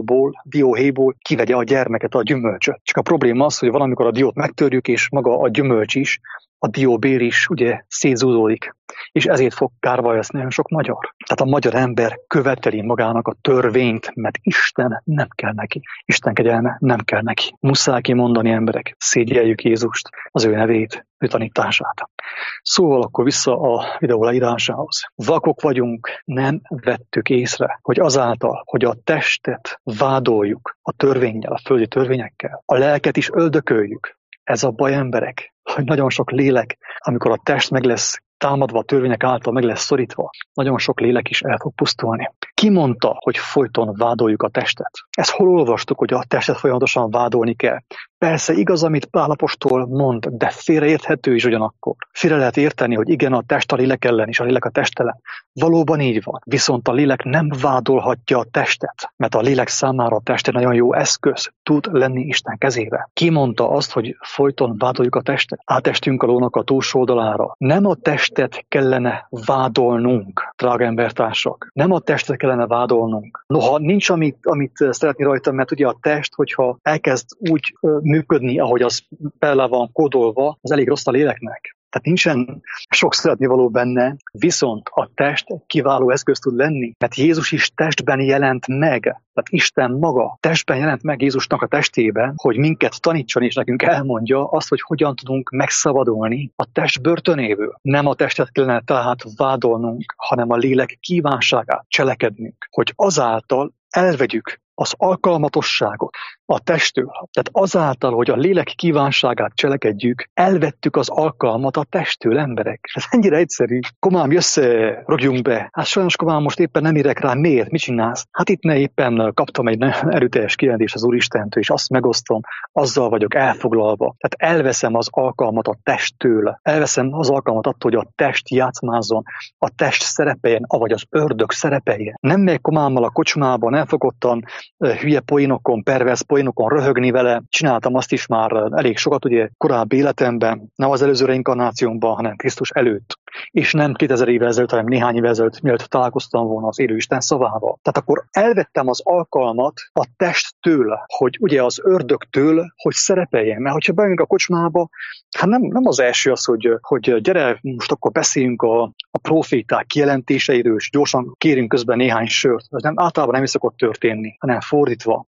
dióhéjból kivegye a gyermeket, a gyümölcsöt. Csak a probléma az, hogy valamikor a diót megtörjük, és maga a gyümölcs is, a dióbél is ugye szétzúzódik, és ezért fog kárvaljozni nagyon sok magyar. Tehát a magyar ember követeli magának a törvényt, mert Isten nem kell neki. Isten kegyelme nem kell neki. Muszáj kimondani, emberek, szégyeljük Jézust, az ő nevét, ő tanítását. Szóval akkor vissza a videó leírásához. Vakok vagyunk, nem vettük észre, hogy azáltal, hogy a testet vádoljuk a törvénnyel, a földi törvényekkel, a lelket is öldököljük. Ez a baj, emberek, hogy nagyon sok lélek, amikor a test meg lesz támadva, a törvények által meg lesz szorítva, nagyon sok lélek is el fog pusztulni. Ki mondta, hogy folyton vádoljuk a testet? Ezt hol olvastuk, hogy a testet folyamatosan vádolni kell? Persze igaz, amit Pál apostol mond, de félreérthető is ugyanakkor. Félre lehet érteni, hogy igen, a test a lélek ellen, és a lélek a test ellen. Valóban így van. Viszont a lélek nem vádolhatja a testet, mert a lélek számára a test egy nagyon jó eszköz tud lenni Isten kezébe. Ki mondta azt, hogy folyton vádoljuk a testet? Átestünk a lónak a túlsó oldalára. Nem a testet kellene vádolnunk, drága embertársak. Nem a testet kellene vádolnunk. Noha nincs, amit szeretni rajta, mert ugye a test, hogyha elkezd úgy működni, ahogy az bele van kódolva, az elég rossz a léleknek. Tehát nincsen sok szeretnivaló benne, viszont a test kiváló eszköz tud lenni, mert Jézus is testben jelent meg. Tehát Isten maga testben jelent meg Jézusnak a testében, hogy minket tanítson és nekünk elmondja azt, hogy hogyan tudunk megszabadulni a test börtönéből. Nem a testet kellene tehát vádolnunk, hanem a lélek kívánságát cselekednünk, hogy azáltal elvegyük az alkalmatosságot a testtől. Tehát azáltal, hogy a lélek kívánságát cselekedjük, elvettük az alkalmat a testtől, emberek. Ez ennyire egyszerű. Komám, jössz, rogjunk be. Hát sajnos, komám, most éppen nem érek rá. Miért? Mit csinálsz? Hát itt éppen kaptam egy erőteljes kijelentést az Úristentől, és azt megosztom, azzal vagyok elfoglalva. Tehát elveszem az alkalmat a testtől. Elveszem az alkalmat attól, hogy a test játszmázzon, a test szerepeljen, avagy az ördög szerepeljen. Nem megyek komámmal a kocsmában, elfogottan hülye poénokon, pervers poénokon röhögni vele. Csináltam azt is már elég sokat, ugye korábbi életemben, nem az előző reinkarnációmban, hanem Krisztus előtt. És nem 2000 évvel ezelőtt, hanem néhány évvel ezelőtt, mielőtt találkoztam volna az élő Isten szavával. Tehát akkor elvettem az alkalmat a testtől, hogy ugye az ördögtől, hogy szerepeljen. Mert hogyha bejönk a kocsmába, hát nem az első az, hogy gyere, most akkor beszéljünk a proféták kijelentéseiről, és gyorsan kérünk közben néhány sört. Ez általában nem is szokott történni, hanem fordítva.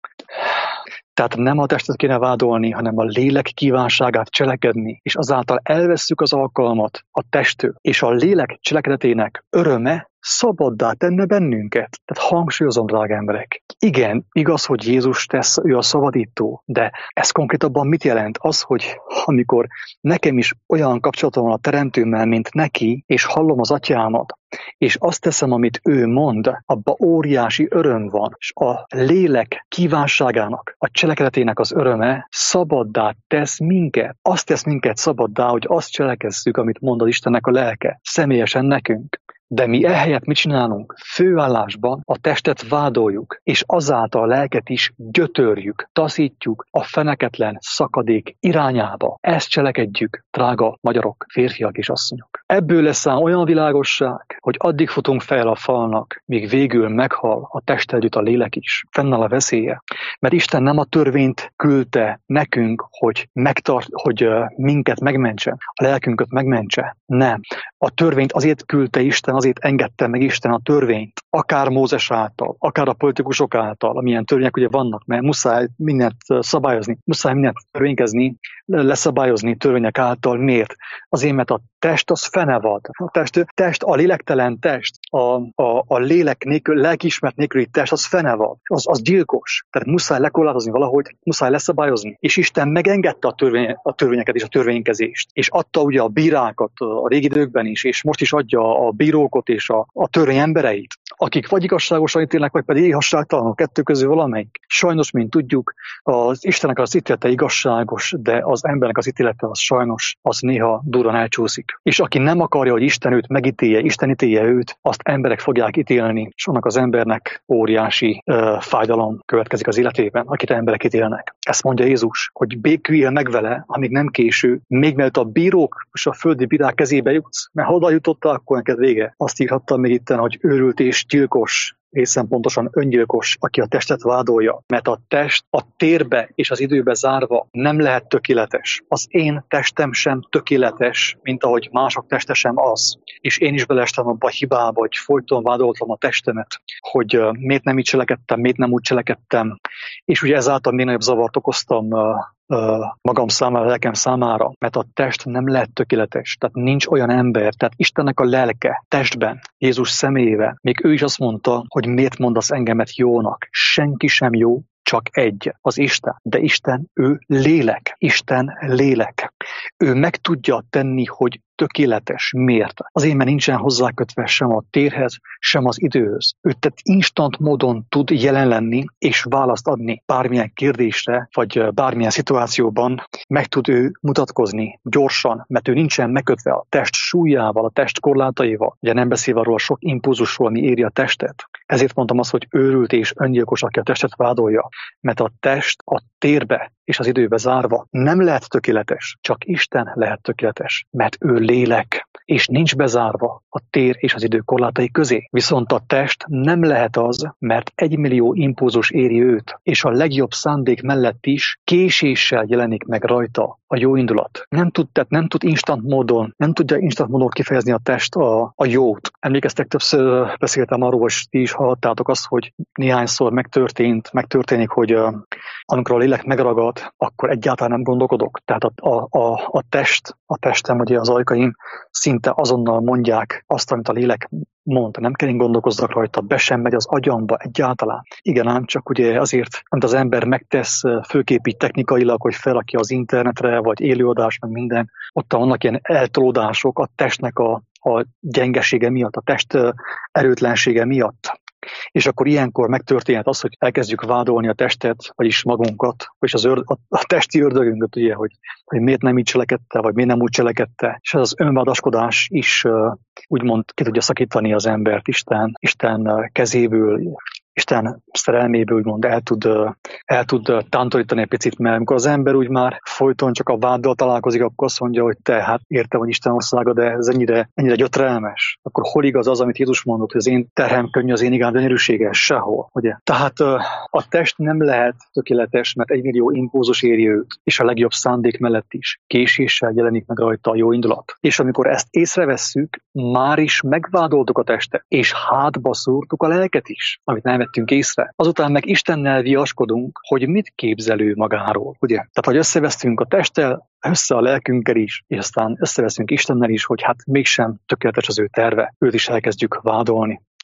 Tehát nem a testet kéne vádolni, hanem a lélek kívánságát cselekedni, és azáltal elvesszük az alkalmat a testtől, és a lélek cselekedetének öröme szabaddá tenne bennünket. Tehát hangsúlyozom, drága emberek. Igen, igaz, hogy Jézus tesz, ő a szabadító, de ez konkrétabban mit jelent? Az, hogy amikor nekem is olyan kapcsolatom van a Teremtőmmel, mint neki, és hallom az atyámat, és azt teszem, amit ő mond, abba óriási öröm van, és a lélek kívánságának, a cselekedetének az öröme szabaddá tesz minket. Azt tesz minket szabaddá, hogy azt cselekezzük, amit mond az Istennek a lelke, személyesen nekünk. De mi ehelyett mit csinálunk? Főállásban a testet vádoljuk, és azáltal a lelket is gyötörjük, taszítjuk a feneketlen szakadék irányába. Ezt cselekedjük, drága magyarok, férfiak és asszonyok. Ebből lesz ám olyan világosság, hogy addig futunk fel a falnak, míg végül meghal a testtel együtt a lélek is. Fennáll a veszélye. Mert Isten nem a törvényt küldte nekünk, hogy minket megmentse, a lelkünket megmentse. Nem. A törvényt azért küldte Isten, azért engedte meg Isten a törvényt, akár Mózes által, akár a politikusok által, amilyen törvények ugye vannak, mert muszáj mindent szabályozni, muszáj mindent törvénykezni, leszabályozni törvények által. Miért? Azért, mert a test az fenevad. A test, a lélektelen test, a lélek nélkül, lelkiismeret nélküli test, az fenevad. Az gyilkos. Tehát muszáj lekorlátozni valahogy, muszáj leszabályozni. És Isten megengedte a törvényeket és a törvénykezést. És adta ugye a bírákat a régi időkben is, és most is adja a bírókot és a törvény embereit, akik vagy igazságosan ítélnek, vagy pedig igazságtalanok, kettő közül valamelyik. Sajnos, mint tudjuk, az Istennek az ítélete igazságos, de az embernek az ítélete az sajnos, az néha durran elcsúszik. És aki nem akarja, hogy Isten őt megítélje, Isten ítélje őt, azt emberek fogják ítélni, és annak az embernek óriási fájdalom következik az életében, akit emberek ítélnek. Ezt mondja Jézus, hogy béküljél meg vele, amíg nem késő, még mielőtt a bírók és a földi bírák kezébe jutsz, mert ha oda jutottál, akkor neked vége. Azt írhatta még itten, hogy őrült és gyilkos, egészen pontosan öngyilkos, aki a testet vádolja. Mert a test a térbe és az időbe zárva nem lehet tökéletes. Az én testem sem tökéletes, mint ahogy mások teste sem az. És én is beleestem abba a hibába, hogy folyton vádoltam a testemet, hogy miért nem így cselekedtem, miért nem úgy cselekedtem. És ugye ezáltal még nagyobb zavart okoztam magam számára, lelkem számára, mert a test nem lehet tökéletes. Tehát nincs olyan ember, tehát Istennek a lelke testben, Jézus személyével. Még ő is azt mondta, hogy miért mondasz engemet jónak. Senki sem jó, csak egy, az Isten. De Isten, ő lélek. Isten lélek. Ő meg tudja tenni, hogy tökéletes. Miért? Azért, mert nincsen hozzákötve sem a térhez, sem az időhöz. Ő tehát instant módon tud jelen lenni és választ adni bármilyen kérdésre, vagy bármilyen szituációban meg tud ő mutatkozni gyorsan, mert ő nincsen megkötve a test súlyával, a test korlátaival. Ugye nem beszélve arról a sok impulzusról, ami éri a testet. Ezért mondtam azt, hogy őrült és öngyilkos, aki a testet vádolja, mert a test a térbe és az időbe zárva nem lehet tökéletes, csak Isten lehet tökéletes, mert ő lélek, és nincs bezárva a tér és az idő korlátai közé. Viszont a test nem lehet az, mert 1 millió impulzus éri őt, és a legjobb szándék mellett is késéssel jelenik meg rajta a jó indulat. Nem tudja instant módon kifejezni a test a jót. Emlékeztek, többször beszéltem arról, hogy ti is hallottátok azt, hogy néhányszor megtörténik, hogy amikor a lélek megragad, akkor egyáltalán nem gondolkodok. Tehát a testem, ugye az ajkaim szinte azonnal mondják azt, amit a lélek mond. Nem kell én gondolkozzak rajta, be sem megy az agyamba egyáltalán. Igen ám, csak ugye azért, amit az ember megtesz, főképp így technikailag, hogy felrakja az internetre, vagy élőadás, meg minden, ott vannak ilyen eltolódások a testnek a gyengesége miatt, a test erőtlensége miatt. És akkor ilyenkor megtörténhet az, hogy elkezdjük vádolni a testet, vagyis magunkat, és a testi ördögünket, ugye, hogy miért nem így cselekedte, vagy miért nem úgy cselekedte. És ez az önvádaskodás is úgymond ki tudja szakítani az embert Isten kezéből, Isten szerelméből úgymond el tud tántorítani egy picit, mert amikor az ember úgy már folyton csak a váddal találkozik, akkor azt mondja, hogy hát értem, hogy Isten országa, de ez ennyire gyötrelmes. Akkor hol igaz az, amit Jézus mondott, hogy az én terhem könnyű, az én igám gyönyörűséges? Sehol, ugye? Tehát a test nem lehet tökéletes, mert 1 millió impulzus éri őt, és a legjobb szándék mellett is késéssel jelenik meg rajta a jó indulat. És amikor ezt észrevesszük, már is megvádoltuk a testet, és hátba szúrtuk a lelket is, amit nem vettünk észre. Azután meg Istennel viaskodunk, hogy mit képzel ő magáról, ugye? Tehát, hogy összevesztünk a testtel, össze a lelkünkkel is, és aztán összeveszünk Istennel is, hogy hát mégsem tökéletes az ő terve. Őt is elkezdjük vádolni.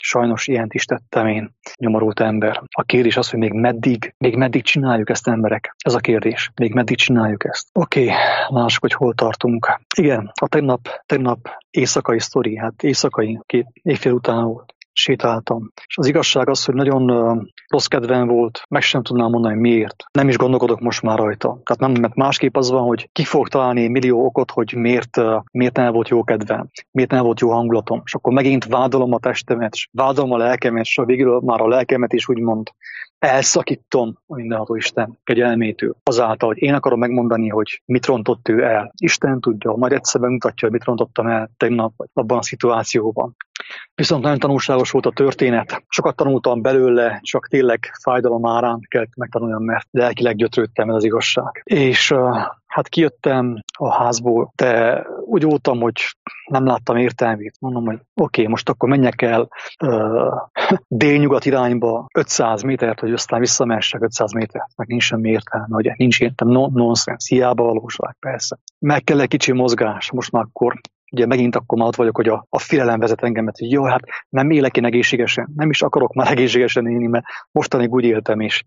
Sajnos ilyent is tettem én, nyomorult ember. A kérdés az, hogy még meddig csináljuk ezt, emberek? Ez a kérdés. Még meddig csináljuk ezt? Oké, lássuk, hogy hol tartunk. Igen, a tegnap éjszakai sztori, hát éjszakai, 2 éjfél után volt. Sétáltam. És az igazság az, hogy nagyon rossz kedvem volt, meg sem tudnám mondani miért. Nem is gondolkodok most már rajta. Tehát nem, mert másképp az van, hogy ki fog találni millió okot, hogy miért nem volt jó kedvem, miért nem volt jó hangulatom. És akkor megint vádolom a testemet, és vádolom a lelkemet, és végül már a lelkemet is úgymond elszakítom a mindenható Isten kegyelmétől. Azáltal, hogy én akarom megmondani, hogy mit rontott ő el. Isten tudja, majd egyszer megmutatja, hogy mit rontottam el tegnap, vagy abban a szituációban. Viszont nagyon tanulságos volt a történet. Sokat tanultam belőle, csak tényleg fájdalom árán kellett megtanuljam, mert lelkileg gyötrődtem, ez az igazság. És hát kijöttem a házból, de úgy voltam, hogy nem láttam értelmét. Mondom, hogy oké, most akkor menjek el délnyugat irányba 500 métert, hogy aztán visszamessek 500 métert. Meg nincs semmi értelme, ugye nincs értelme, nonsense, hiába valóság, persze. Meg kell egy kicsi mozgás, most már akkor ugye megint akkor már ott vagyok, hogy a félelem vezet engemet, hogy jó, hát nem élek én egészségesen, nem is akarok már egészségesen élni, mert mostanig úgy éltem, és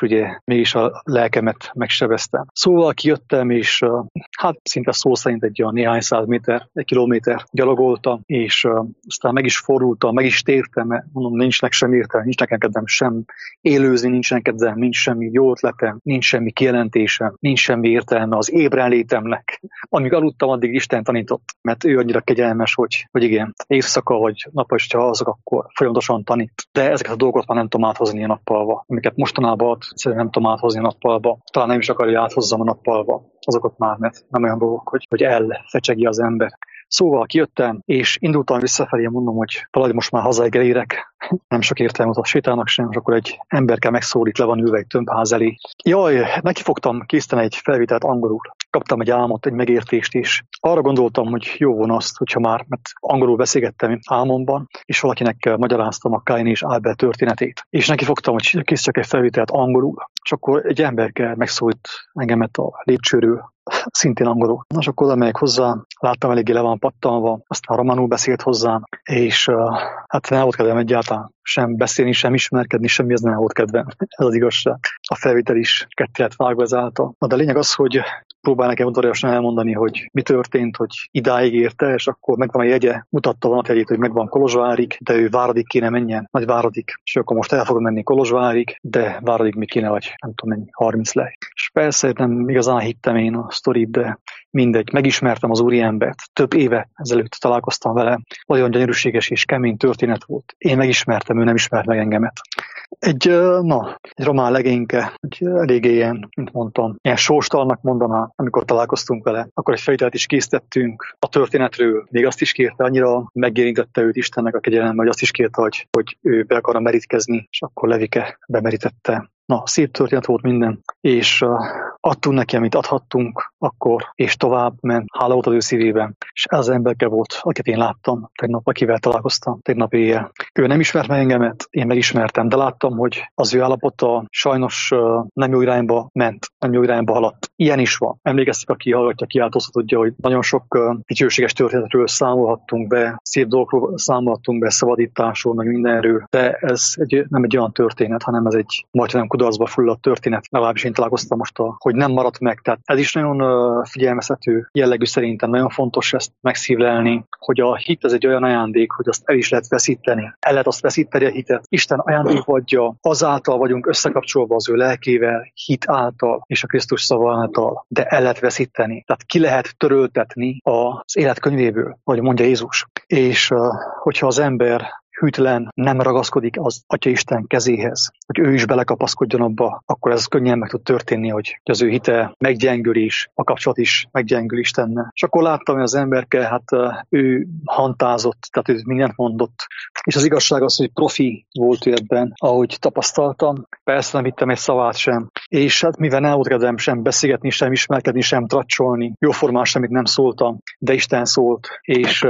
mégis a lelkemet megsebeztem. Szóval kijöttem, és hát szinte szó szerint egy olyan néhány száz méter, 1 kilométer gyalogoltam, és aztán meg is fordultam, meg is tértem, mert mondom, nincs sem értelme, nincs nekem kedvem sem élőzni, nincsen kedvem, nincs semmi jó ötletem, nincs semmi kijelentésem, nincs semmi értelme az ébrenlétemnek. Amíg aludtam, addig Isten tanított, mert ő annyira kegyelmes, hogy igen, éjszaka vagy nappal, és ha alszok, akkor folyamatosan tanít. De ezeket a dolgokat már nem tudom áthozni a nappalba, amiket mostanában egyszerűen nem tudom áthozni a nappalba. Talán nem is akarja áthozzam a nappalba azokat már, mert nem olyan dolgok, hogy elfecsegi az ember. Szóval kijöttem, és indultam visszafelé, mondom, hogy valahogy most már hazáig elérek. Nem sok értelme ott a sétának sem, és akkor egy emberkel megszólít, le van ülve egy tömbház elé. Jaj, neki fogtam készíteni egy felvételt angolul. Kaptam egy álmot, egy megértést is. Arra gondoltam, hogy jó van azt, hogyha már, mert angolul beszélgettem álmomban, és valakinek magyaráztam a Kain és Ábel történetét. És neki fogtam, hogy készítsek egy felvételt angolul. És akkor egy emberkel megszólít engemet a lépcsőről, szintén angolul. És akkor oda megyek hozzá, láttam eléggé le van pattanva, aztán románul beszélt hozzám, és hát nem volt kedvem egyáltalán sem beszélni, sem ismerkedni, semmi ez nem volt kedvem. Ez az igazság. A felvétel is ketté lett vágva ezáltal. De a lényeg az, hogy próbál nekem udvariasan elmondani, hogy mi történt, hogy idáig érte, és akkor megvan a jegye, mutatta a napjegyét, hogy megvan Kolozsvárig, de ő Váradig kéne menjen, Nagyváradig, és akkor most el fog menni Kolozsvárig, de Váradig még kéne, vagy nem tudom mennyi, 30 le. És persze nem igazán hittem én a sztorit, de mindegy, megismertem az úriembert. Több éve ezelőtt találkoztam vele, nagyon gyönyörűséges és kemény történet volt. Én megismertem, ő nem ismert meg engemet. Egy román legényke, eléggé ilyen, mint mondtam, ilyen sóstalnak mondaná, amikor találkoztunk vele. Akkor egy felvételt is készítettünk a történetről. Még azt is kérte, annyira megérintette őt Istennek a kegyelme, hogy azt is kérte, hogy ő be akarna merítkezni, és akkor Levike bemerítette. Na, szép történet volt minden, és adtunk neki, amit adhattunk akkor, és tovább ment, hála volt az ő szívében. És ez az emberke volt, akit én láttam tegnap, akivel találkoztam tegnap éjjel. Ő nem ismert meg engemet, én megismertem, de láttam, hogy az ő állapota sajnos nem jó irányba ment, nem jó irányba haladt. Ilyen is van. Emlékeztek, aki hallgatja, kiáltozhat, tudja, hogy nagyon sok dicsőséges történetről számolhattunk be, szép dolgokról számolhattunk be, szabadításról, meg mindenről, de ez nem egy olyan történet, hanem ez egy majdnem kudarcba fulladt történet. Legalábbis én találkoztam most, hogy nem maradt meg. Tehát ez is nagyon figyelmeztető jellegű szerintem. Nagyon fontos ezt megszívlelni, hogy a hit ez egy olyan ajándék, hogy azt el is lehet veszíteni. El lehet azt veszíteni a hitet. Isten ajándék adja, azáltal vagyunk összekapcsolva az ő lelkével, hit által és a Krisztus szava által, de el lehet veszíteni. Tehát ki lehet töröltetni az élet könyvéből, ahogy mondja Jézus. És hogyha az ember hűtlen, nem ragaszkodik az Atya Isten kezéhez, hogy ő is belekapaszkodjon abba, akkor ez könnyen meg tud történni, hogy az ő hite meggyengül is, a kapcsolat is meggyengül Istennel. És akkor láttam, hogy az emberke, hát ő hantázott, tehát ő mindent mondott. És az igazság az, hogy profi volt ő ebben, ahogy tapasztaltam. Persze nem hittem egy szavát sem. És hát mivel nem volt kedvem sem beszélgetni, sem ismerkedni, sem tracsolni, jóformán semmit nem szóltam, de Isten szólt, és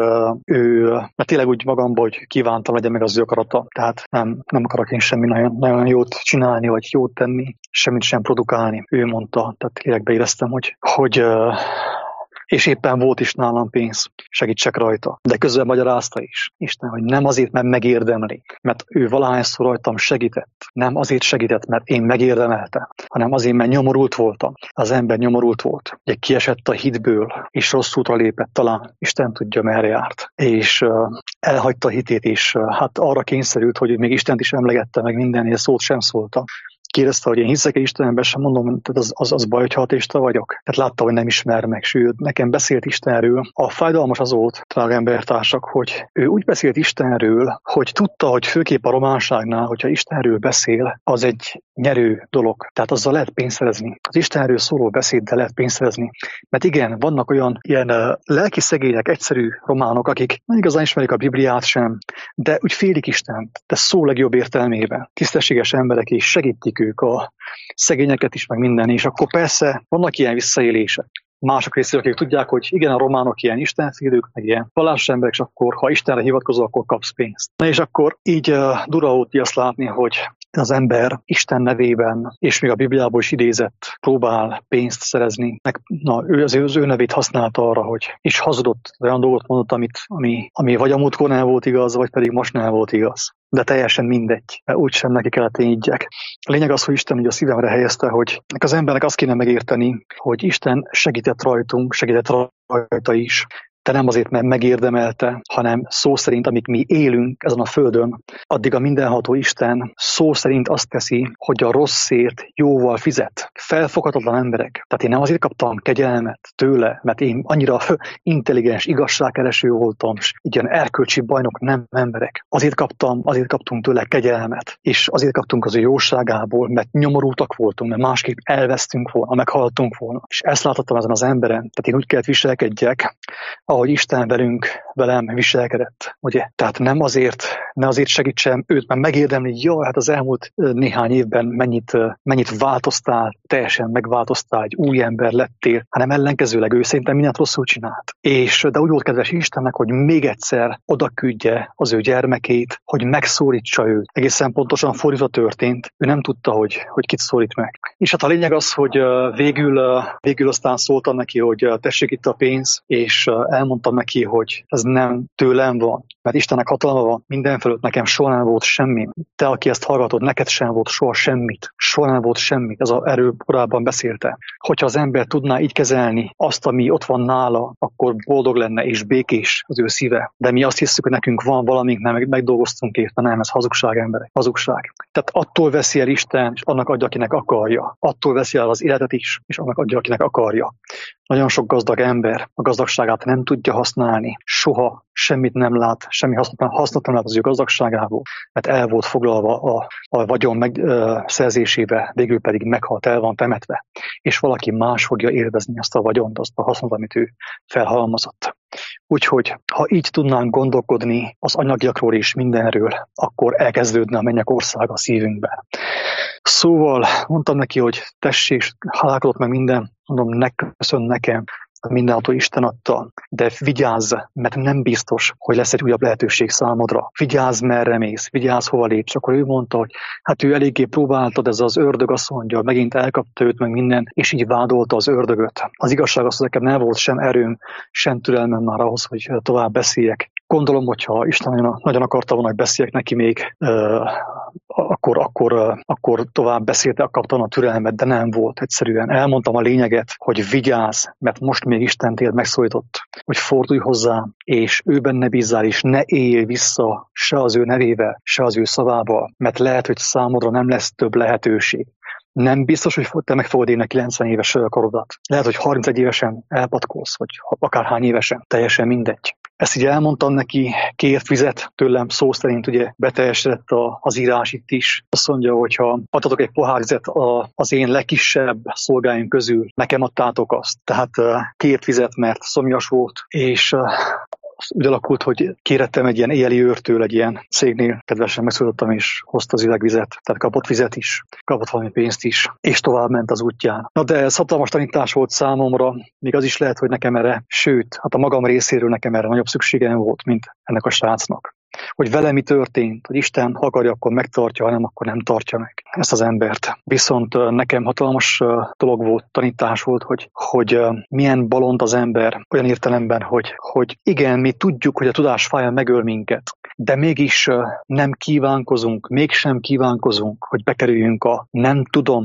ő, mert tényleg úgy magamban, hogy kívántam legyen meg az ő akarata. Tehát nem akarok én semmi nagyon jót csinálni, vagy jót tenni, semmit sem produkálni. Ő mondta, tehát lélekbe éreztem, hogy és éppen volt is nálam pénz, segítsek rajta. De közben magyarázta is Isten, hogy nem azért, mert megérdemli, mert ő valahányszor rajtam segített. Nem azért segített, mert én megérdemeltem, hanem azért, mert nyomorult voltam. Az ember nyomorult volt. Ugye kiesett a hitből, és rossz útra lépett, talán Isten tudja, merre járt. És elhagyta a hitét, és hát arra kényszerült, hogy még Istent is emlegette, meg mindennél szót sem szólta. Kérdezte, hogy én hiszek-e Istenben, sem mondom, tehát az baj, hogy ateista vagyok. Tehát látta, hogy nem ismer meg, sőt, nekem beszélt Istenről. A fájdalmas az volt, drága embertársak, hogy ő úgy beszélt Istenről, hogy tudta, hogy főképp a románságnál, hogyha Istenről beszél, az egy nyerő dolog. Tehát azzal lehet pénzt szerezni. Az Istenről szóló beszéddel lehet pénzt szerezni. Mert igen, vannak olyan ilyen lelki szegények, egyszerű románok, akik nem igazán ismerik a Bibliát sem, de úgy félik Istent, de szó legjobb értelmében. Tisztességes emberek is segítik ők a szegényeket is, meg minden, és akkor persze vannak ilyen visszaélések. Mások részéről, akik tudják, hogy igen, a románok ilyen istenfélők, meg ilyen vallásos emberek, és akkor, ha Istenre hivatkozol, akkor kapsz pénzt. Na és akkor így durva volt azt látni, hogy az ember Isten nevében, és még a Bibliából is idézett, próbál pénzt szerezni. Na, ő az ő nevét használta arra, hogy is hazudott, olyan dolgot mondott, ami vagy a múltkor nem volt igaz, vagy pedig most nem volt igaz. De teljesen mindegy, mert úgysem neki kellett higgyek. A lényeg az, hogy Isten ugye a szívemre helyezte, hogy az embernek azt kéne megérteni, hogy Isten segített rajtunk, segített rajta is, de nem azért, mert megérdemelte, hanem szó szerint, amíg mi élünk ezen a földön, addig a mindenható Isten szó szerint azt teszi, hogy a rosszért jóval fizet. Felfoghatatlan emberek. Tehát én nem azért kaptam kegyelmet tőle, mert én annyira intelligens, igazságkereső voltam, és ilyen erkölcsi bajnok, nem emberek. Azért kaptunk tőle kegyelmet, és azért kaptunk az ő jóságából, mert nyomorultak voltunk, mert másképp elvesztünk volna, meghaltunk volna. És ezt láthattam ezen az emberen. Tehát én úgy kellett viselkedjek, ahogy Isten velem viselkedett, ugye? Tehát ne azért segítsem őt, mert megérdemli, jó, hát az elmúlt néhány évben mennyit változtál, teljesen megváltoztál, egy új ember lettél, hanem ellenkezőleg ő szerintem mindent rosszul csinált. De úgy volt kedves Istennek, hogy még egyszer odaküldje az ő gyermekét, hogy megszólítsa őt. Egészen pontosan fordítva történt, ő nem tudta, hogy kit szólít meg. És hát a lényeg az, hogy végül aztán szóltam neki, hogy tessék itt a pénz, és elmondtam neki, hogy ez nem tőlem van, mert Istennek hatalma van, minden fölött nekem soha nem volt semmi. Te, aki ezt hallgatod, neked sem volt soha semmit. Soha nem volt semmit. Erről korábban beszélte. Hogyha az ember tudná így kezelni azt, ami ott van nála, akkor boldog lenne és békés az ő szíve. De mi azt hiszük, hogy nekünk van valamink, nem megdolgoztunk érte, nem, ez hazugság, emberek. Hazugság. Tehát attól veszi el Isten, és annak adja, akinek akarja. Attól veszi el az életet is, és annak adja, akinek akarja. Nagyon sok gazdag ember a gazdagságát nem tudja használni. Soha semmit nem lát, semmi hasznot nem lát az ő gazdagságából, mert el volt foglalva a vagyon megszerzésébe, végül pedig meghalt, el van temetve. És valaki más fogja élvezni azt a vagyont, azt a hasznot, amit ő felhalmozott. Úgyhogy, ha így tudnánk gondolkodni az anyagiakról és mindenről, akkor elkezdődne a mennyek országa a szívünkben. Szóval mondtam neki, hogy tessék, halálkodott meg minden, mondom, ne köszön nekem, mindenható Isten adta, de vigyázz, mert nem biztos, hogy lesz egy újabb lehetőség számodra. Vigyázz, merre mész, vigyázz, hova lépsz. Akkor ő mondta, hogy hát ő eléggé próbáltad, ez az ördög azt mondja, megint elkapta őt meg minden, és így vádolta az ördögöt. Az igazság az, hogy nekem nem volt sem erőm, sem türelmem már ahhoz, hogy tovább beszéljek. Gondolom, hogyha Isten nagyon akarta volna, hogy beszéljek neki még, akkor tovább beszélte, kaptam a türelmet, de nem volt egyszerűen. Elmondtam a lényeget, hogy vigyázz, mert most még Isten téged megszólított, hogy fordulj hozzá, és ő benne bízzál, és ne éljél vissza se az ő nevével, se az ő szavával, mert lehet, hogy számodra nem lesz több lehetőség. Nem biztos, hogy te meg fogod élni 90 éves korodat. Lehet, hogy 31 évesen elpatkolsz, vagy akárhány évesen, teljesen mindegy. Ezt így elmondtam neki, kért vizet tőlem, szó szerint ugye beteljesedett az írás itt is. Azt mondja, hogy ha adtatok egy pohár vizet az én legkisebb szolgáim közül, nekem adtátok azt. Tehát kért vizet, mert szomjas volt, és úgy alakult, hogy kérettem egy ilyen éjjeli őrtől, egy ilyen cégnél, kedvesen megszólítottam, és hozta az üvegvizet, tehát kapott vizet is, kapott valami pénzt is, és tovább ment az útján. Na de ez hatalmas tanítás volt számomra, még az is lehet, hogy nekem erre, sőt, hát a magam részéről nekem erre nagyobb szükségem volt, mint ennek a srácnak. hogy vele mi történt, hogy Isten akarja, akkor megtartja, ha nem, akkor nem tartja meg ezt az embert. Viszont nekem hatalmas dolog volt, tanítás volt, hogy milyen bolond az ember olyan értelemben, hogy igen, mi tudjuk, hogy a tudás fája megöl minket, de mégis nem kívánkozunk, mégsem kívánkozunk, hogy bekerüljünk a nem tudom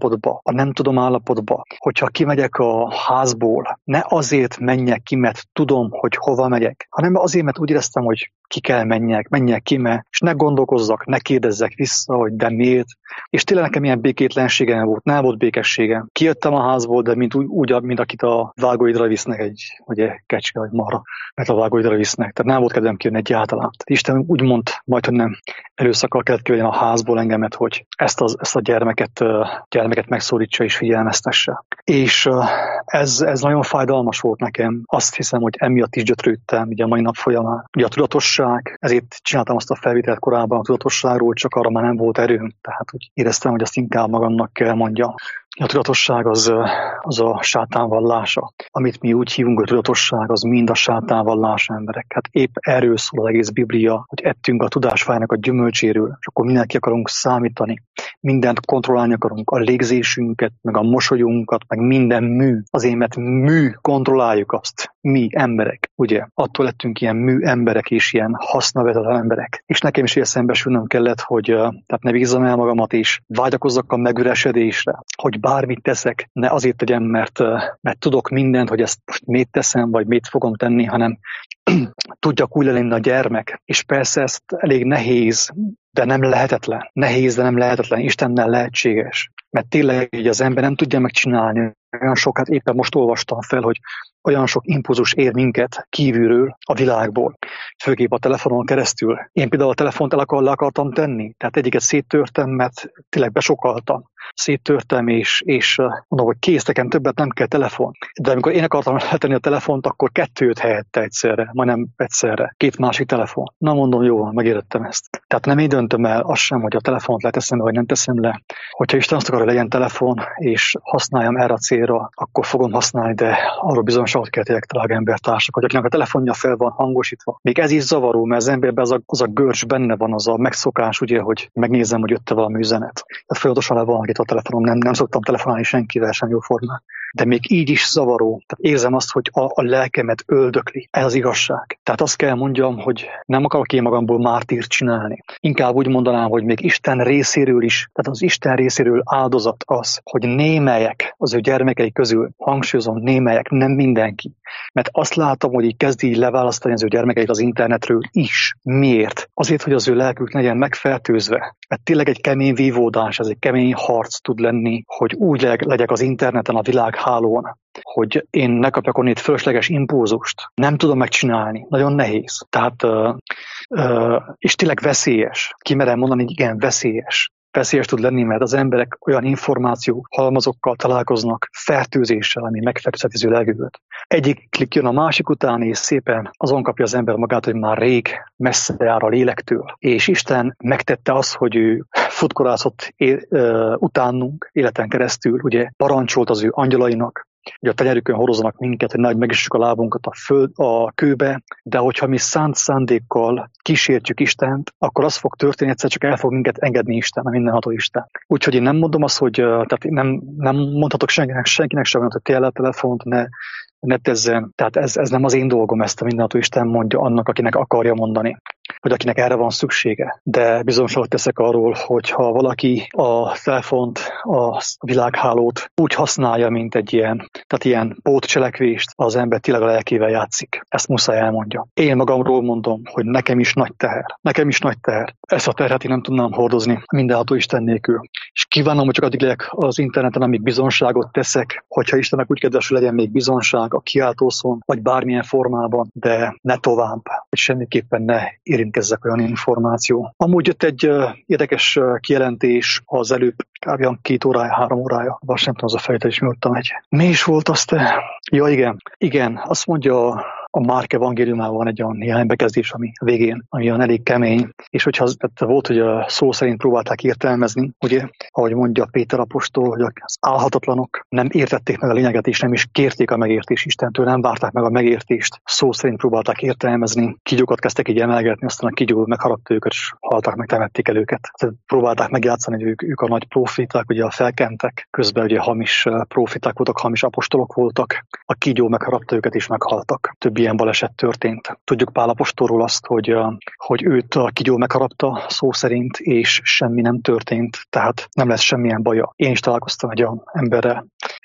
állapotba. Hogyha kimegyek a házból, ne azért menjek ki, mert tudom, hogy hova megyek, hanem azért, mert úgy éreztem, hogy ki kell menjek ki, és ne gondolkozzak, ne kérdezzek vissza, hogy de miért. És tényleg nekem ilyen békétlenségem volt, nem volt békességem. Kijöttem a házból, de mint akit a vágóidra visznek egy kecske vagy marha, mert a vágóidra visznek. Tehát nem volt kedvem kijönni egyáltalán. Tehát Isten úgy mond, majd, hogy nem erőszakkal kellett kijönni a házból engemet, hogy ezt a gyermeket megszólítsa és figyelmeztesse. És ez nagyon fájdalmas volt nekem. Azt hiszem, hogy emiatt is gyötrődtem ugye a mai nap folyamán. Ugye a tudatosság, ezért csináltam azt a felvételt korábban a tudatosságról, csak arra már nem volt erőm. Tehát úgy éreztem, hogy azt inkább magamnak kell mondjam. A tudatosság az a sátán vallása. Amit mi úgy hívunk, hogy tudatosság, az mind a sátán vallása, emberek. Hát épp erről szól az egész Biblia, hogy ettünk a tudásfájának a gyümölcséről, és akkor mindenki akarunk számítani. Mindent kontrollálni akarunk, a légzésünket, meg a mosolyunkat, meg minden mű. Azért, mert mű kontrolláljuk azt. Mi emberek, ugye? Attól lettünk ilyen mű emberek és ilyen hasznavetető emberek. És nekem is ilyen szembesülnöm kellett, hogy tehát ne bízzam el magamat, és vágyakozzak a megüresedésre, hogy bármit teszek, ne azért tegyem, mert tudok mindent, hogy ezt most miért teszem, vagy miért fogom tenni, hanem tudjak úgy lenni a gyermek. És persze ezt elég nehéz, de nem lehetetlen. Nehéz, de nem lehetetlen. Istennel lehetséges. Mert tényleg így az ember nem tudja megcsinálni. Olyan sokat éppen most olvastam fel, hogy olyan sok impulzus ér minket kívülről, a világból, főképp a telefonon keresztül. Én például a telefont le akartam tenni, tehát egyiket széttörtem, mert tényleg besokaltam. Széttörtem, és mondom, hogy kész, nekem többet nem kell telefon. De amikor én akartam letenni a telefont, akkor 2 helyette egyszerre, majdnem egyszerre, 2 másik telefon. Na mondom, jó, megértettem ezt. Tehát nem én döntöm el azt sem, hogy a telefont leteszem, vagy nem teszem le. Hogyha Isten azt akar, hogy legyen telefon, és használjam erre a célra, akkor fogom használni, de arról bizonyosságot kell tegyek, drága embertársak, hogy akinek a telefonja fel van hangosítva. Még ez is zavaró, mert az emberben az a görcs benne van, az a megszokás, ugye, hogy megnézem, hogy jött-e valami üzenet. Tehát folyamatosan le van a telefonom, nem szoktam telefonálni senkivel sem jóformán. De még így is zavaró. Tehát érzem azt, hogy a lelkemet öldökli. Ez az igazság. Tehát azt kell mondjam, hogy nem akarok én magamból mártírt csinálni. Inkább úgy mondanám, hogy még Isten részéről is, tehát az Isten részéről áldozat az, hogy némelyek az ő gyermekei közül, hangsúlyozom, némelyek, nem mindenki. Mert azt látom, hogy így kezdi leválasztani az ő gyermekeit az internetről is. Miért? Azért, hogy az ő lelkük legyen megfertőzve. Mert tényleg egy kemény vívódás, ez egy kemény harc tud lenni, hogy úgy legyek az interneten, a világhálón, hogy én ne kapjak onnét fölösleges impulzust. Nem tudom megcsinálni. Nagyon nehéz. Tehát, és tényleg veszélyes. Kimerem mondani, hogy igen, veszélyes. Veszélyes tud lenni, mert az emberek olyan információ halmazokkal találkoznak, fertőzéssel, ami megfertőzheti az ő lelküket. Egyik klik jön a másik után, és szépen azon kapja az ember magát, hogy már rég messze jár a lélektől. És Isten megtette azt, hogy ő futkorászott utánunk életen keresztül, ugye parancsolt az ő angyalainak, hogy a tenyerükön horozzanak minket, hogy nehogy megüssük a lábunkat a kőbe, de hogyha mi szánt szándékkal kísértjük Istent, akkor az fog történni, egyszer csak el fog minket engedni Isten, a mindenható Isten. Úgyhogy én nem mondom azt, hogy tehát nem mondhatok senkinek sem, hogy tél a telefont, ne tezzen. Tehát ez nem az én dolgom, ezt a mindenható Isten mondja annak, akinek akarja mondani, hogy akinek erre van szüksége. De bizonyosan teszek arról, hogy ha valaki a telefont, a világhálót úgy használja, mint egy ilyen pótcselekvést, az ember tényleg a lelkével játszik. Ezt muszáj elmondja. Én magamról mondom, hogy nekem is nagy teher. Nekem is nagy teher. Ezt a terhet én nem tudnám hordozni mindenható Isten nélkül. És kívánom, hogy csak addig legyek az interneten, amíg bizonságot teszek, hogyha Istennek úgy kedves, legyen még bizonság a kiáltószón, vagy bármilyen formában, de ne tovább, hogy semmiképpen ne érintkezzek olyan információ. Amúgy jött egy érdekes kijelentés az előbb, kb. 2 órája, 3 órája, nem tudom, az a fejtel is mióta megy. Mi is volt azt? Ja, igen, azt mondja a Márk evangéliumában van egy olyan néhány bekezdés, ami végén, ami olyan elég kemény, és hogyha volt, hogy a szó szerint próbálták értelmezni, ugye, ahogy mondja Péter apostol, hogy az álhatatlanok nem értették meg a lényeget, és nem is kérték a megértést Istentől, nem várták meg a megértést, szó szerint próbálták értelmezni, kígyókat kezdtek így emelgetni, aztán a kígyó megharapta őket, és haltak meg, temették el őket. Tehát próbálták megjátszani, hogy ők a nagy profiták, ugye a felkentek, közben ugye hamis profiták voltak, hamis apostolok voltak, a kígyó megharapta őket, és meghaltak. Több ilyen baleset történt. Tudjuk Pál apostolról azt, hogy őt a kígyó megharapta szó szerint, és semmi nem történt, tehát nem lesz semmilyen baja. Én is találkoztam egy olyan emberrel,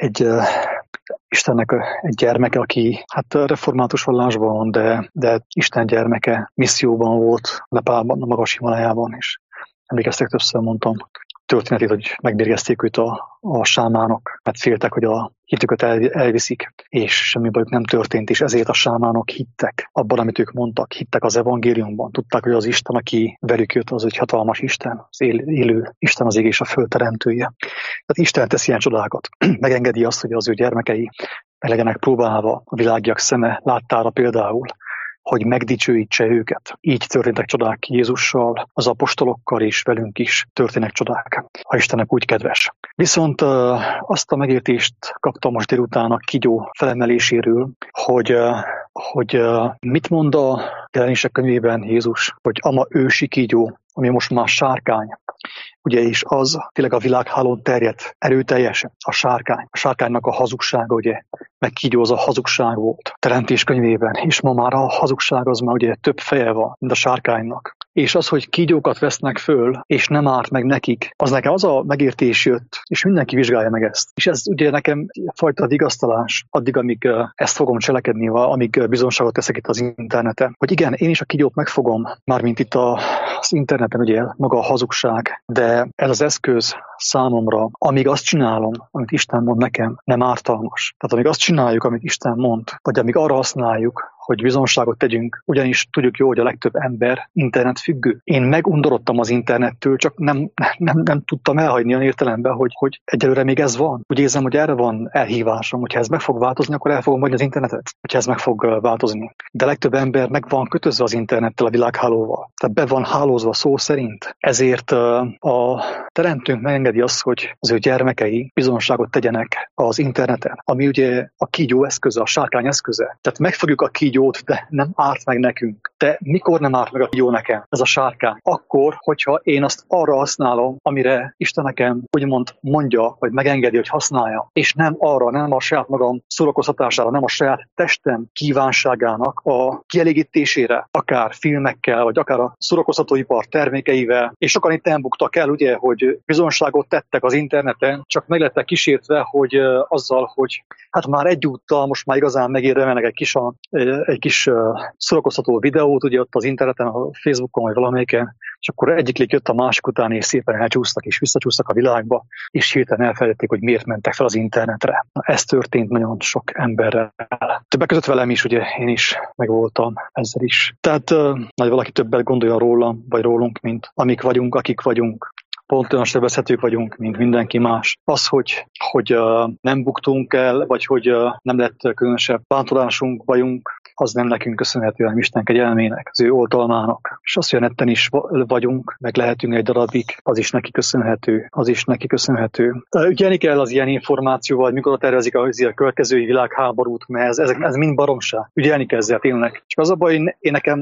Istennek egy gyermeke, aki hát református vallásban van, de Isten gyermeke, misszióban volt Nepálban, a magas Himalájában, és emlékeztek, többször mondtam történetét, hogy megbérgezték őt a sámánok, mert féltek, hogy a hitüket elviszik, és semmi bajuk nem történt, és ezért a sámánok hittek abban, amit ők mondtak, hittek az evangéliumban, tudták, hogy az Isten, aki velük jött, az egy hatalmas Isten, az élő Isten, az ég és a föld teremtője. Tehát Isten tesz ilyen csodákat, megengedi azt, hogy az ő gyermekei meg legyenek próbálva a világiak szeme láttára például, hogy megdicsőítse őket. Így történtek csodák Jézussal, az apostolokkal, és velünk is történnek csodák, ha Istennek úgy kedves. Viszont azt a megértést kaptam most délután a kígyó felemeléséről, hogy mit mond a Jelenések könyvében Jézus, hogy ama ősi kígyó, ami most már sárkány. Ugye is az tényleg a világhálón terjedt erőteljesen, a sárkány. A sárkánynak a hazugsága, ugye, meg kígyó az a hazugság volt Teremtés könyvében, és ma már a hazugság az már ugye több feje van, mint a sárkánynak. És az, hogy kígyókat vesznek föl, és nem árt meg nekik, az nekem az a megértés jött, és mindenki vizsgálja meg ezt. És ez ugye nekem fajta vigasztalás, addig, amíg ezt fogom cselekedni, amíg bizonságot teszek itt az interneten, hogy igen, én is a kígyót megfogom, mármint itt az interneten ugye maga a hazugság, de ez az eszköz számomra, amíg azt csinálom, amit Isten mond nekem, nem ártalmas. Tehát amíg azt csináljuk, amit Isten mond, vagy amíg arra használjuk, hogy bizonságot tegyünk, ugyanis tudjuk jó, hogy a legtöbb ember internet függő. Én megundorodtam az internettől, csak nem tudtam elhagyni olyan értelemben, hogy egyelőre még ez van. Úgy érzem, hogy erre van elhívásom, hogyha ez meg fog változni, akkor el fogom hagyni az internetet, hogyha ez meg fog változni. De a legtöbb ember meg van kötözve az internettel, a világhálóval. Tehát be van hálózva szó szerint. Ezért a teremtőnk megengedi azt, hogy az ő gyermekei bizonságot tegyenek az interneten, ami ugye a kígyó eszköze, a sárkány eszköze. Tehát megfogjuk a kígyót, de nem árt meg nekünk. De mikor nem árt meg a kígyó nekem? Ez a sárkány. Akkor, hogyha én azt arra használom, amire Isten nekem úgymond mondja, vagy megengedi, hogy használja, és nem arra, nem a saját magam szórakoztatására, nem a saját testem kívánságának a kielégítésére, akár filmekkel, vagy akár a szórakoztatóipar termékeivel, és sokan itt elbuktak el, ugye, hogy bizonságot tettek az interneten, csak meg lettek kísértve, hogy azzal, hogy hát már egyúttal most már igazán megérdemelnek egy kis szórakoztató videót, ugye ott az interneten, a Facebookon vagy valamelyiken, és akkor egyik klik jött a másik után, és szépen elcsúsztak, és visszacsúsztak a világba, és hirtelen elfelejtették, hogy miért mentek fel az internetre. Ez történt nagyon sok emberrel. Többek között velem is, ugye én is megvoltam ezzel is. Tehát nagy valaki többet gondolja rólam, vagy rólunk, mint amik vagyunk, akik vagyunk. Pont olyan sebezhetők vagyunk, mint mindenki más. Az, hogy nem buktunk el, vagy hogy nem lett különösebb bántolásunk, vagyunk, az nem nekünk köszönhető, hanem Isten kegyelmének, az ő oltalmának. És az, hogy netten is vagyunk, meg lehetünk egy darabig, az is neki köszönhető. Az is neki köszönhető. Ügyelni kell az ilyen információval, hogy mikor tervezik a következő világháborút, mert ez mind baromság. Ügyelni kell ezzel tényleg. Csak az a baj,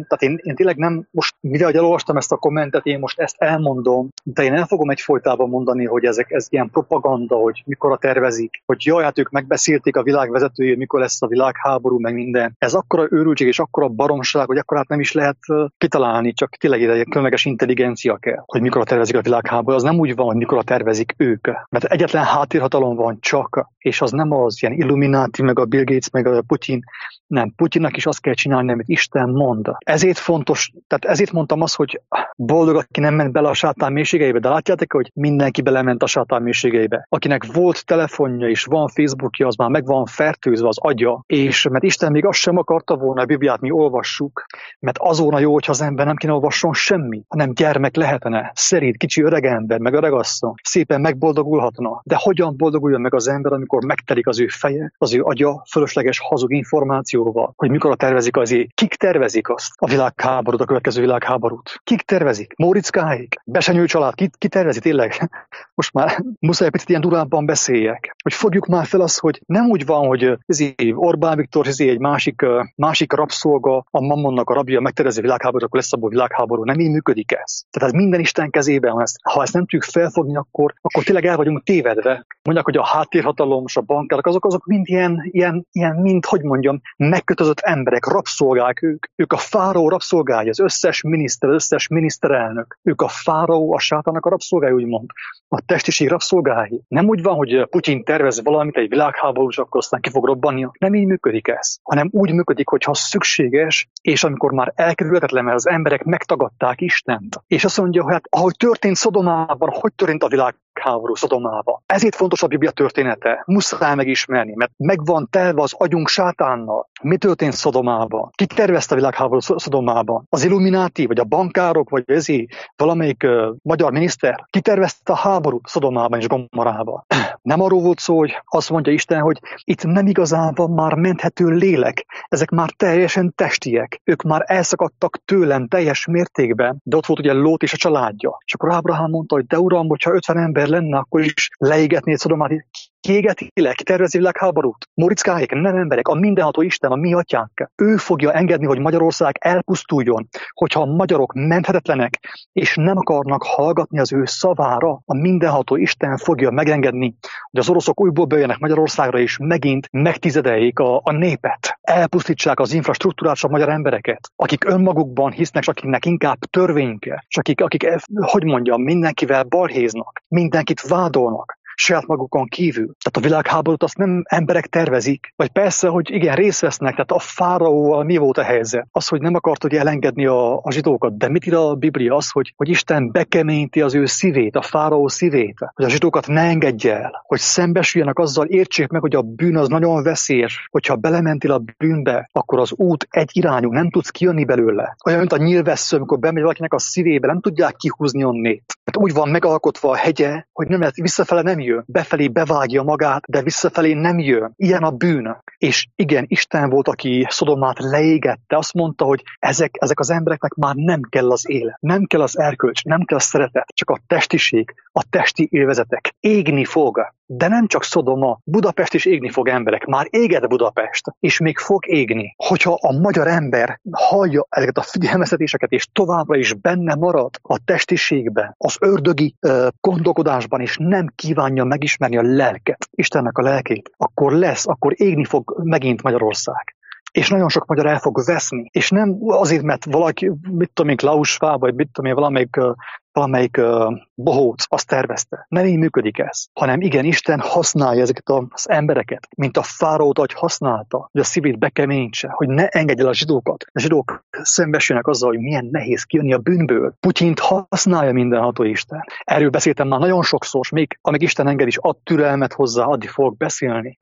én tényleg nem, most mivel elolvastam ezt a kommentet, én most ezt elmondom, de én el fogom egyfolytában mondani, hogy ez ilyen propaganda, hogy mikor tervezik, hogy jaj, hát ők megbeszélték a világ vezetői, mikor lesz a világháború, meg minden. Ez akkora őrültség és akkora baromság, hogy akkor nem is lehet kitalálni, csak tényleg egy különleges intelligencia kell, hogy mikor tervezik a világháború. Az nem úgy van, hogy mikor tervezik ők. Mert egyetlen háttérhatalom van csak, és az nem az ilyen Illuminati, meg a Bill Gates, meg a Putyin. Nem, Putyinnak is azt kell csinálni, amit Isten mond. Ezért fontos, tehát ezért mondtam azt, hogy boldog, aki nem ment bele a sátán mélységeibe, de látjátok, hogy mindenki belement a sátán mélységeibe. Akinek volt telefonja és van Facebookja, az már meg van fertőzve az agya, és mert Isten még azt sem akarta, mondta volna a Bibliát, mi olvassuk, mert azóna jó, hogyha az ember nem kéne olvasson semmi, hanem gyermek lehetne, szerint, kicsi öreg ember, meg öregasszony, szépen megboldogulhatna. De hogyan boldoguljon meg az ember, amikor megtelik az ő feje, az ő agya fölösleges hazug információval, hogy mikor tervezik azért? Kik tervezik azt? A világháborút, a következő világháborút. Kik tervezik? Móriczkáék? Besenyő család? Ki tervezi tényleg? Most már muszáj picit ilyen duránban beszéljek. Hogy fogjuk már fel azt, hogy nem úgy van, hogy Orbán Viktor egy másik rabszolga, a Mammonnak a rabja megtervezi a világháborút, akkor lesz abból világháború. Nem így működik ez. Tehát ez minden Isten kezében. Ha ezt nem tudjuk felfogni, akkor tényleg el vagyunk tévedve. Mondják, hogy a háttérhatalom és a bankárok, azok mind ilyen mind, hogy mondjam, megkötözött emberek, rabszolgák ők. Ők a fáraó rabszolgái, az összes miniszter, az összes miniszterelnök. Ők a fáraó, a sátának a rabszolgái, úgymond. A testiség rabszolgái. Nem úgy van, hogy Putyin tervez valamit, egy világháború, és akkor aztán ki fog robbanni. Nem így működik ez, hanem úgy működik, hogyha szükséges, és amikor már elkerülhetetlen, mert az emberek megtagadták Istent. És azt mondja, hogy hát, ahogy történt Szodomában, hogy történt a világháború Szodomában. Ezért fontos a Biblia története. Muszáj megismerni, mert meg van telve az agyunk sátánnal. Mi történt Szodomában? Ki tervezte a világháború Szodomában? Az Illumináti, vagy a bankárok, vagy valamelyik magyar miniszter? Ki tervezte a háborút Szodomában és Gomorrában? Nem arról volt szó, hogy azt mondja Isten, hogy itt nem igazán van már menthető lélek. Ezek már teljesen testiek. Ők már elszakadtak tőlem teljes mértékben, de ott volt ugye Lót és a családja. És akkor Ábrahám mondta, hogy de uram, hogyha 50 ember lenne, akkor is leégetnéd Szodomát. Kiégetilek, tervezi világháborút. Móriczkáék, nem emberek, a mindenható Isten, a mi atyánk. Ő fogja engedni, hogy Magyarország elpusztuljon, hogyha a magyarok menthetetlenek, és nem akarnak hallgatni az ő szavára, a mindenható Isten fogja megengedni, hogy az oroszok újból bejönnek Magyarországra, és megint megtizedeljék a népet. Elpusztítsák az infrastruktúrát, a magyar embereket, akik önmagukban hisznek, és akiknek inkább törvény kell, és akik, hogy mondjam, mindenkivel balhéznak, mindenkit vádolnak, saját magukon kívül. Tehát a világháborút azt nem emberek tervezik, vagy persze, hogy igen, részt vesznek, tehát a fáraóval mi volt a helyzet? Az, hogy nem akart ugye elengedni a zsidókat, de mit ír a Biblia? Az, hogy Isten bekeményíti az ő szívét, a fáraó szívét, hogy a zsidókat ne engedje el, hogy szembesüljenek azzal, értsék meg, hogy a bűn az nagyon veszélyes, hogyha belementél a bűnbe, akkor az út egy irányú, nem tudsz kijönni belőle. Olyan, mint a nyílvessző, amikor bemegy valakinek a szívébe, nem tudják kihúzni onnét. Tehát úgy van megalkotva a hegye, hogy nem lehet, visszafele nem jön. Befelé bevágja magát, de visszafelé nem jön. Ilyen a bűn. És igen, Isten volt, aki Szodomát leégette. Azt mondta, hogy ezek az embereknek már nem kell az élet, nem kell az erkölcs, nem kell a szeretet, csak a testiség, a testi élvezetek. Égni fog. De nem csak Szodoma, Budapest is égni fog, emberek. Már égett Budapest, és még fog égni. Hogyha a magyar ember hallja ezeket a figyelmeztetéseket, és továbbra is benne marad a testiségben, az ördögi gondolkodásban, és nem kívánja megismerni a lelket, Istennek a lelkét, akkor égni fog megint Magyarország. És nagyon sok magyar el fog veszni. És nem azért, mert valaki, mit tudom én, Klaus Schwab, vagy mit tudom én, valamelyik bohóc azt tervezte. Nem így működik ez, hanem igen, Isten használja ezeket az embereket, mint a fáraót, ahogy használta, hogy a szívét bekeményítse, hogy ne engedje el a zsidókat. A zsidók szembesülnek azzal, hogy milyen nehéz kijönni a bűnből. Putyint használja mindenható Isten. Erről beszéltem már nagyon sokszor, még amíg Isten enged is ad türelmet hozzá, addig fogok beszélni,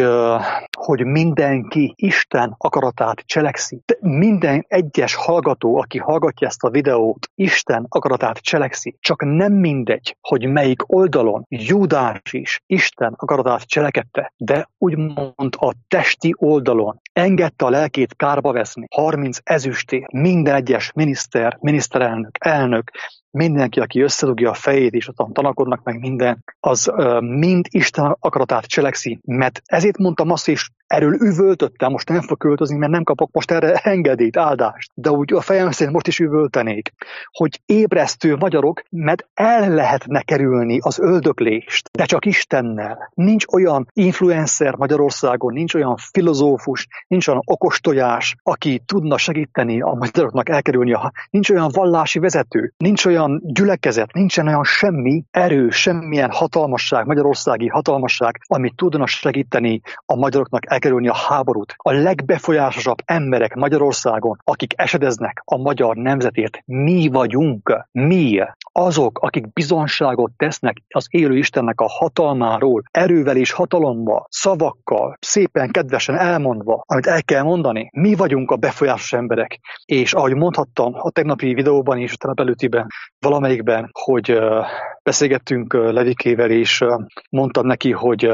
hogy mindenki Isten akaratát cselekszi. De minden egyes hallgató, aki hallgatja ezt a videót, Isten akaratát cselekszi. Csak nem mindegy, hogy melyik oldalon. Júdás is Isten akaratát cselekedte, de úgymond a testi oldalon engedte a lelkét kárba veszni. 30 ezüstért minden egyes miniszterelnök, elnök, mindenki, aki összedugja a fejét, és ott tanakodnak meg minden, az mind Isten akaratát cselekszi. Mert ezért mondtam azt, és erről üvöltöttem, most nem fog költözni, mert nem kapok most erre engedélyt, áldást. De úgy a fejem szerint most is üvöltenék, hogy ébresztő magyarok, mert el lehetne kerülni az öldöklést, de csak Istennel. Nincs olyan influencer Magyarországon, nincs olyan filozófus, nincs olyan okostojás, aki tudna segíteni a magyaroknak elkerülni. Nincs olyan vallási vezető, nincs olyan gyülekezet, nincsen olyan semmi erő, semmilyen hatalmasság, magyarországi hatalmasság, ami tudna segíteni a magyaroknak elkerülni a háborút. A legbefolyásosabb emberek Magyarországon, akik esedeznek a magyar nemzetért, mi vagyunk. Mi. azok, akik bizonságot tesznek az élő Istennek a hatalmáról, erővel és hatalommal, szavakkal, szépen, kedvesen elmondva, amit el kell mondani, mi vagyunk a befolyásos emberek. És ahogy mondhattam a tegnapi videóban és a tegnap előttiben, valamelyikben, hogy beszélgettünk Levikével, és mondtam neki,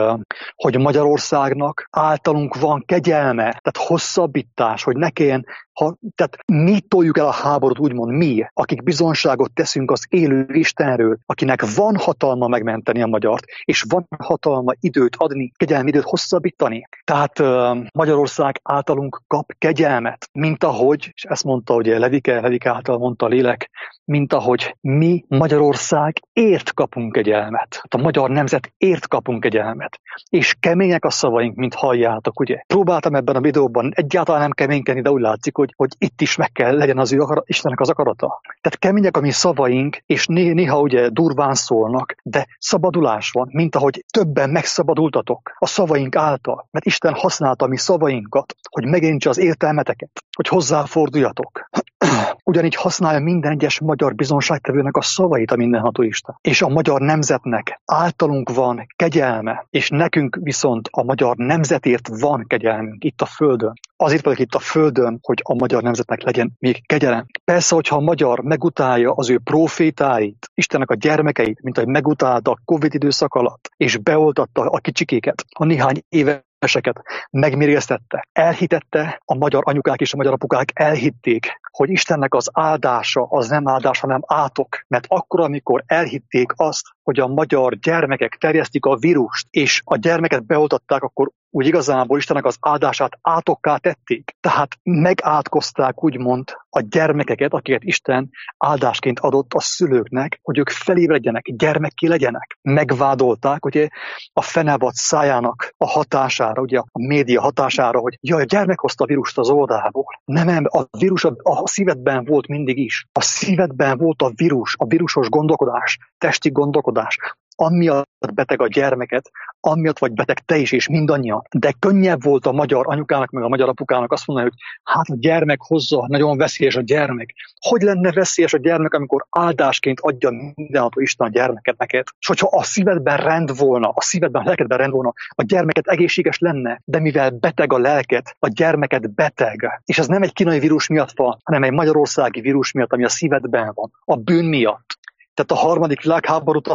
hogy Magyarországnak általunk van kegyelme, tehát hosszabbítás, hogy ne kelljen, tehát mi toljuk el a háborút, úgymond mi, akik bizonságot teszünk az élő Istenről, akinek van hatalma megmenteni a magyart, és van hatalma időt adni, kegyelmi időt hosszabbítani. Tehát Magyarország általunk kap kegyelmet, mint ahogy, és ezt mondta ugye Levike által mondta a lélek, mint ahogy mi Magyarországért kapunk kegyelmet. A magyar nemzetért kapunk kegyelmet. És kemények a szavaink, mint halljátok, ugye? Próbáltam ebben a videóban egyáltalán nem keménykedni, de úgy látszik, hogy itt is meg kell legyen az Istennek az akarata. Tehát kemények a mi szavaink, és néha ugye durván szólnak, de szabadulás van, mint ahogy többen megszabadultatok a szavaink által. Mert Isten használta a mi szavainkat, hogy megértse az értelmeteket, hogy hozzáforduljatok. Ugyanígy használja minden egyes magyar bizonságtevőnek a szavait a mindenható Isten. És a magyar nemzetnek általunk van kegyelme, és nekünk viszont a magyar nemzetért van kegyelmünk itt a Földön. Azért vagyok itt a Földön, hogy a magyar nemzetnek legyen még kegyelem. Persze, hogyha a magyar megutálja az ő profétáit, Istennek a gyermekeit, mint ahogy megutálta a Covid időszak alatt, és beoltatta a kicsikéket, a néhány éveseket megmérgeztette, elhitette, a magyar anyukák és a magyar apukák elhitték, hogy Istennek az áldása az nem áldás, hanem átok. Mert akkor, amikor elhitték azt, hogy a magyar gyermekek terjesztik a vírust, és a gyermeket beoltatták, akkor úgy igazából Istennek az áldását átokká tették. Tehát megátkozták úgymond a gyermekeket, akiket Isten áldásként adott a szülőknek, hogy ők felébredjenek, gyermekké legyenek. Megvádolták ugye a fenevad szájának a hatására, ugye a média hatására, hogy jaj, a gyermek hozta a vírust az oldából. Nem, a vírus a szívedben volt mindig is. A szívedben volt a vírus, a vírusos gondolkodás, testi gondolkodás. Amiatt beteg a gyermeket, amiatt vagy beteg te is, és mindannyian. De könnyebb volt a magyar anyukának, meg a magyar apukának azt mondani, hogy hát a gyermek hozza, nagyon veszélyes a gyermek. Hogy lenne veszélyes a gyermek, amikor áldásként adja mindenható Isten a gyermeket neked? És hogyha a szívedben rend volna, a szívedben, a lelkedben rend volna, a gyermeket egészséges lenne, de mivel beteg a lelked, a gyermeket beteg. És ez nem egy kínai vírus miatt van, hanem egy magyarországi vírus miatt, ami a szívedben van, a bűn miatt. Tehát a harmadik világháborút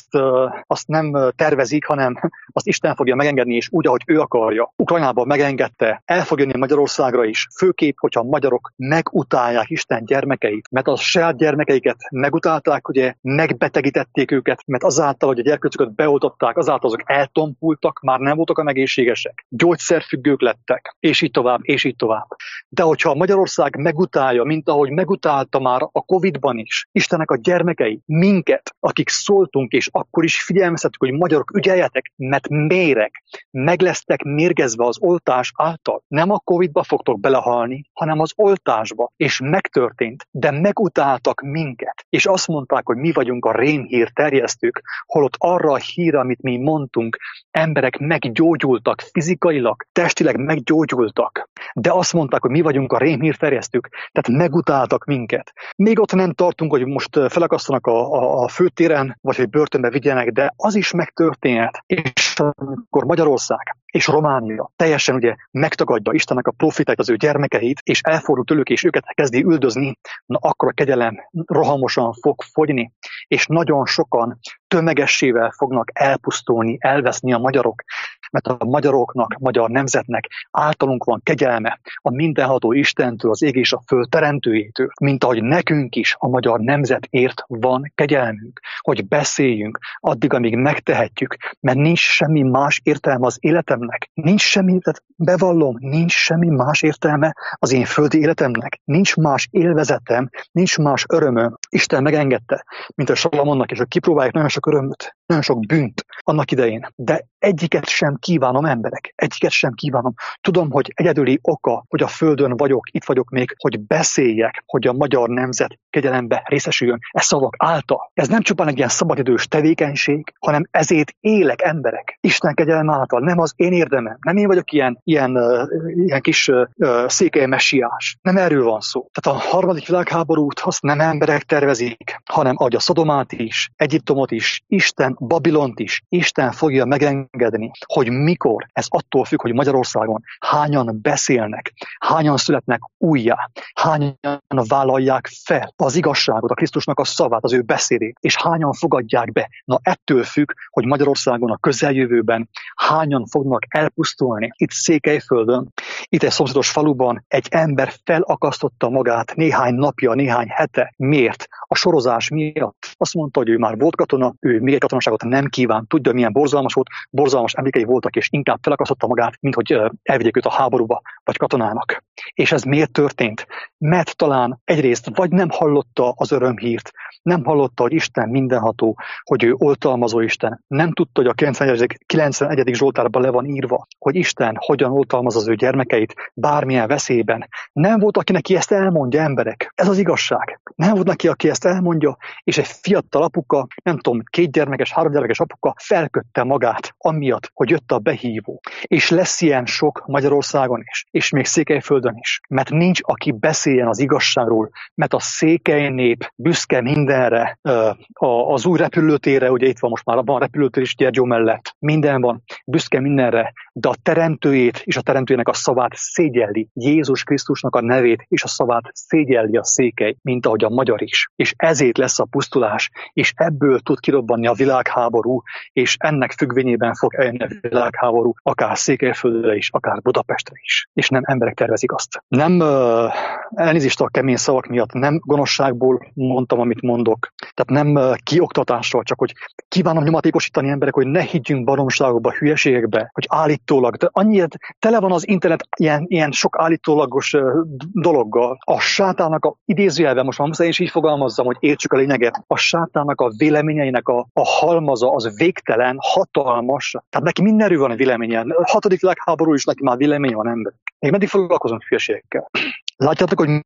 azt nem tervezik, hanem azt Isten fogja megengedni, és úgy, ahogy ő akarja. Ukrajnában megengedte, el fog jönni Magyarországra is, főképp, hogyha a magyarok megutálják Isten gyermekeit, mert a saját gyermekeiket megutálták, ugye, megbetegítették őket, mert azáltal, hogy a gyerkőcöket beoltották, azáltal azok eltompultak, már nem voltak a egészségesek, gyógyszerfüggők lettek, és így tovább, és így tovább. De hogyha Magyarország megutálja, mint ahogy megutálta már a Covid-ban is, Istennek a gyermekei, minket, akik szóltunk, és akkor is figyelmeztettük, hogy magyarok, ügyeljetek, mert méreg, meg lesztek mérgezve az oltás által. Nem a Covid-ba fogtok belehalni, hanem az oltásba. És megtörtént, de megutáltak minket. És azt mondták, hogy mi vagyunk a rémhír terjesztők, holott arra a hírra, amit mi mondtunk, emberek meggyógyultak fizikailag, testileg meggyógyultak. De azt mondták, hogy mi vagyunk a rémhír terjesztők, tehát megutáltak minket. Még ott nem tartunk, hogy most felakasztanak a főtéren, vagy hogy börtönbe vigyenek, de az is megtörténhet. És amikor Magyarország és Románia teljesen ugye megtagadja Istennek a profitáit, az ő gyermekeit, és elfordul tőlük, és őket kezdi üldözni, na akkor a kegyelem rohamosan fog fogyni, és nagyon sokan tömegessével fognak elpusztulni, elveszni a magyarok, mert a magyaroknak, magyar nemzetnek általunk van kegyelme a mindenható Istentől, az ég és a föld teremtőjétől, mint ahogy nekünk is a magyar nemzetért van kegyelmünk, hogy beszéljünk addig, amíg megtehetjük, mert nincs semmi más értelme az életemnek. Nincs semmi, tehát bevallom, nincs semmi más értelme az én földi életemnek. Nincs más élvezetem, nincs más örömöm. Isten megengedte, mint a Salamonnak, és hogy kipróbálják nagyon sok örömöt. nagyon sok bűnt annak idején, de egyiket sem kívánom, emberek, egyiket sem kívánom. Tudom, hogy egyedüli oka, hogy a földön vagyok, itt vagyok még, hogy beszéljek, hogy a magyar nemzet kegyelembe részesüljön e szavak által. Ez nem csupán egy ilyen szabadidős tevékenység, hanem ezért élek, emberek. Isten kegyelem által, nem az én érdemem. Nem én vagyok ilyen kis székely messiás. Nem erről van szó. Tehát a harmadik világháborút azt nem emberek tervezik, hanem ahogy a Szodomát is, Egyiptomot is, Isten Babilont is, Isten fogja megengedni, hogy mikor, ez attól függ, hogy Magyarországon hányan beszélnek, hányan születnek újjá, hányan vállalják fel az igazságot, a Krisztusnak a szavát, az ő beszédét, és hányan fogadják be. Na ettől függ, hogy Magyarországon a közeljövőben hányan fognak elpusztulni. Itt Székelyföldön, itt egy szomszédos faluban egy ember felakasztotta magát néhány napja, néhány hete. Miért? A sorozás miatt. Azt mondta, hogy ő már volt katona, ő még egy katonaságot nem kíván. Tudja, milyen borzalmas volt, borzalmas emlékei voltak, és inkább felakasztotta magát, mint hogy elvigyék őt a háborúba, vagy katonának. És ez miért történt? Mert talán egyrészt vagy nem hallotta az örömhírt, nem hallotta, hogy Isten mindenható, hogy ő oltalmazó Isten. Nem tudta, hogy a 91. Zsoltárban le van írva, hogy Isten hogyan oltalmaz az ő gyermekeit bármilyen veszélyben. Nem volt, aki neki ezt elmondja, emberek. Ez az igazság. Nem volt neki, aki ezt elmondja, és egy fiatal apuka, nem tudom, 2 gyermekes, 3 gyermekes apuka felkötte magát, amiatt, hogy jött a behívó. És lesz ilyen sok Magyarországon is, és még Székelyföldön is. Mert nincs, aki beszéljen az igazságról, mert a székely nép büszke mindenre, az új repülőtérre, ugye itt van most már, van repülőtér is Gyergyó mellett, minden van, büszke mindenre, de a teremtőjét és a teremtőjének a szavát szégyelli, Jézus Krisztusnak a nevét és a szavát szégyelli a székely, mint ahogy a magyar is. És ezért lesz a pusztulás, és ebből tud kirobbanni a világháború, és ennek függvényében fog eljönni a világháború, akár Székelyföldre is, akár Budapestre is. És nem emberek tervezik azt. Nem elnézést a kemény szavak miatt, nem gonoszságból mondtam, amit mondok. Tehát nem kioktatásról, csak hogy kívánom nyomatékosítani emberek, hogy ne higgyünk baromságokba, hülyeségekbe, hogy állítólag. De annyira tele van az internet ilyen sok állítólagos dologgal. A sátának a idézőjelben, most már én is így fogalmazzam, hogy értsük a lényeget, a sátának a véleményeinek a halmaza az végtelen, hatalmas. Tehát neki mindenről van a véleménye. A 6. világháború is neki már vélemény van, ember. Még meddig foglalkozom hülyeségekkel? Látjátok, hogy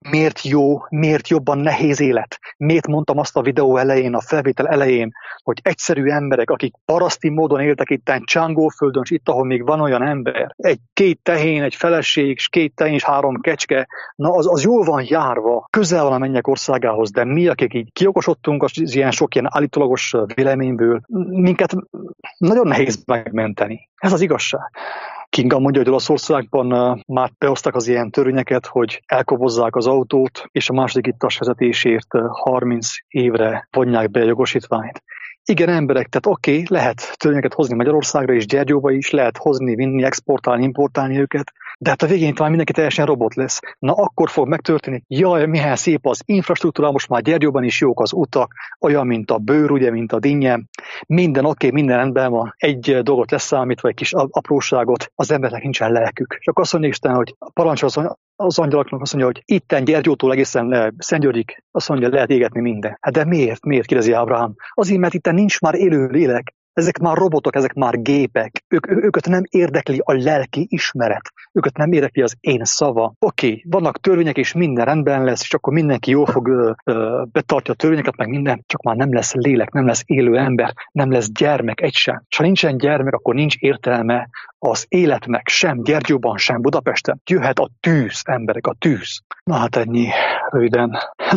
miért jobban nehéz élet? Miért mondtam azt a videó elején, a felvétel elején, hogy egyszerű emberek, akik paraszti módon éltek itt Csángóföldön, és itt, ahol még van olyan ember, 2 tehén, egy feleség, 2 tehén és 3 kecske, na az jól van járva, közel van a mennyek országához, de mi, akik így kiokosodtunk az ilyen sok ilyen állítólagos véleményből, minket nagyon nehéz megmenteni. Ez az igazság. Kinga mondja, hogy Olaszországban már behoztak az ilyen törvényeket, hogy elkobozzák az autót, és a második ittas vezetésért 30 évre vonják be a jogosítványt. Igen, emberek, tehát oké, lehet törvényeket hozni Magyarországra és Gyergyóba is, lehet hozni, vinni, exportálni, importálni őket, de hát a végén talán mindenki teljesen robot lesz. Na akkor fog megtörténni, jaj, milyen szép az infrastruktúra, most már Gyergyóban is jók az utak, olyan, mint a Bőr, ugye, mint a Dinnye. Minden oké, minden rendben van, egy dolgot leszámítva, egy kis apróságot, az embernek nincsen lelkük. És akkor azt mondja Isten, hogy parancsol az angyaloknak, azt mondja, hogy itten Gyergyótól egészen Szentgyörgyig, azt mondja, lehet égetni minden. Hát de miért? Miért kérdezi Ábrahám? Azért, mert itten nincs már élő lélek. Ezek már robotok, ezek már gépek. Őket nem érdekli a lelki ismeret. Őket nem érdekli az én szava. Oké, vannak törvények, és minden rendben lesz, és akkor mindenki jól fog betartja a törvényeket, meg minden, csak már nem lesz lélek, nem lesz élő ember, nem lesz gyermek, egy sem. És ha nincsen gyermek, akkor nincs értelme az életnek, sem Gyergyóban, sem Budapesten. Jöhet a tűz, emberek, a tűz. Na hát ennyi, röviden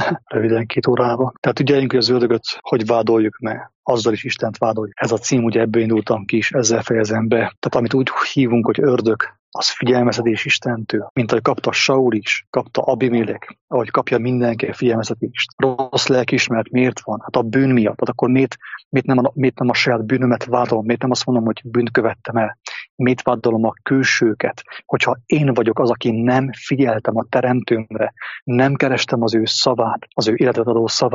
2 órában. Tehát tudjáink, hogy az ördögöt hogy vádoljuk meg. Azzal is Istent vádoljuk. Ez a cím, ugye ebből indultam ki is, ezzel fejezem be. Tehát amit úgy hívunk, hogy ördög, az figyelmeztetés Istentől. Mint ahogy kapta Saul is, kapta Abimélek, ahogy kapja mindenki a figyelmeztetést. Rossz lelkiismeret miért van? Hát a bűn miatt. Hát akkor miért nem a saját bűnömet vádolom? Miért nem azt mondom, hogy bűnt követtem el? Miért vádolom a külsőket? Hogyha én vagyok az, aki nem figyeltem a teremtőmre, nem kerestem az ő szavát, az ő életet adó szavát,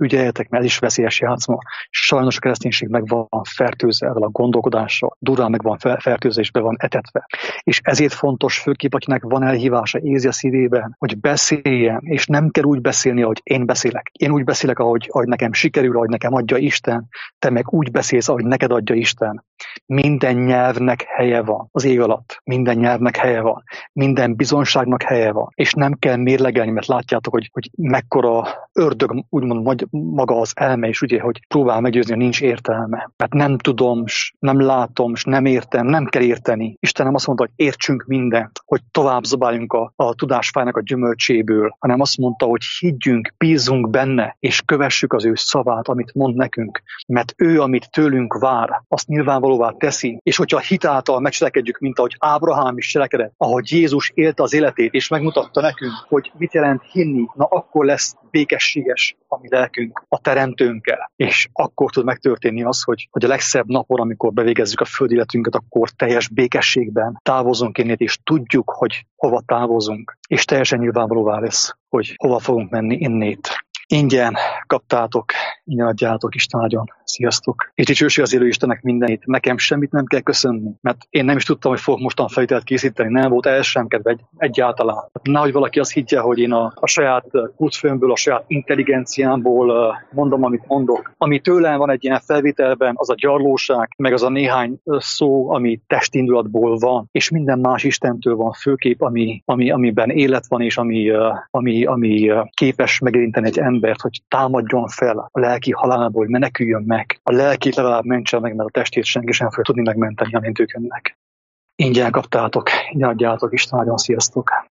ügyeljetek, mert ez is veszélyes játszma. Sajnos a kereszténység meg van fertőzve ezzel a gondolkodással, durván meg van fertőzve és be van etetve. És ezért fontos, főképp akinek van elhívása, érzi a szívében, hogy beszéljen, és nem kell úgy beszélni, ahogy én beszélek. Én úgy beszélek, ahogy nekem sikerül, ahogy nekem adja Isten, te meg úgy beszélsz, ahogy neked adja Isten. Minden nyelvnek helye van az ég alatt. Minden nyelvnek helye van. Minden bizonságnak helye van. És nem kell mérlegelni, mert látjátok, hogy mekkora ördög, úgymond maga az elme, és ugye, hogy próbál meggyőzni, hogy nincs értelme. Mert nem tudom, nem látom, nem értem, nem kell érteni. Istenem azt mondta, hogy értsünk mindent, hogy tovább zabáljunk a tudásfájnak a gyümölcséből, hanem azt mondta, hogy higgyünk, bízzunk benne, és kövessük az ő szavát, amit mond nekünk. Mert ő, amit tőlünk vár, azt nyilvánvalóvá teszi. És hogyha hit által megcselekedjük, mint ahogy Ábrahám is cselekedett, ahogy Jézus élte az életét, és megmutatta nekünk, hogy mit jelent hinni, na akkor lesz békességes a mi lelkünk a teremtőnkkel. És akkor tud megtörténni az, hogy a legszebb napon, amikor bevégezzük a földi életünket, akkor teljes békességben távozunk innét, és tudjuk, hogy hova távozunk. És teljesen nyilvánvalóvá lesz, hogy hova fogunk menni innét. Ingyen kaptátok, ingyen adjátok, Isten áldjon. Sziasztok! És dicsőség az élő Istennek mindenit. Nekem semmit nem kell köszönni, mert én nem is tudtam, hogy fogok mostan felvételt készíteni. Nem volt el sem kedve egyáltalán. Nehogy valaki azt higgye, hogy én a saját kurzfőmből, a saját intelligenciámból mondom, amit mondok. Ami tőlem van egy ilyen felvételben, az a gyarlóság, meg az a néhány szó, ami testindulatból van, és minden más Istentől van, főképp, amiben élet van, és ami képes megérinteni egy embert, hogy támadjon fel a lelki halálból, hogy meneküljön meg. A lelkét legalább mentse meg, mert a testét senki sem fog tudni megmenteni, amint ők jönnek. Ingyen kaptátok, ingyen adjátok, Isten áldjon, sziasztok!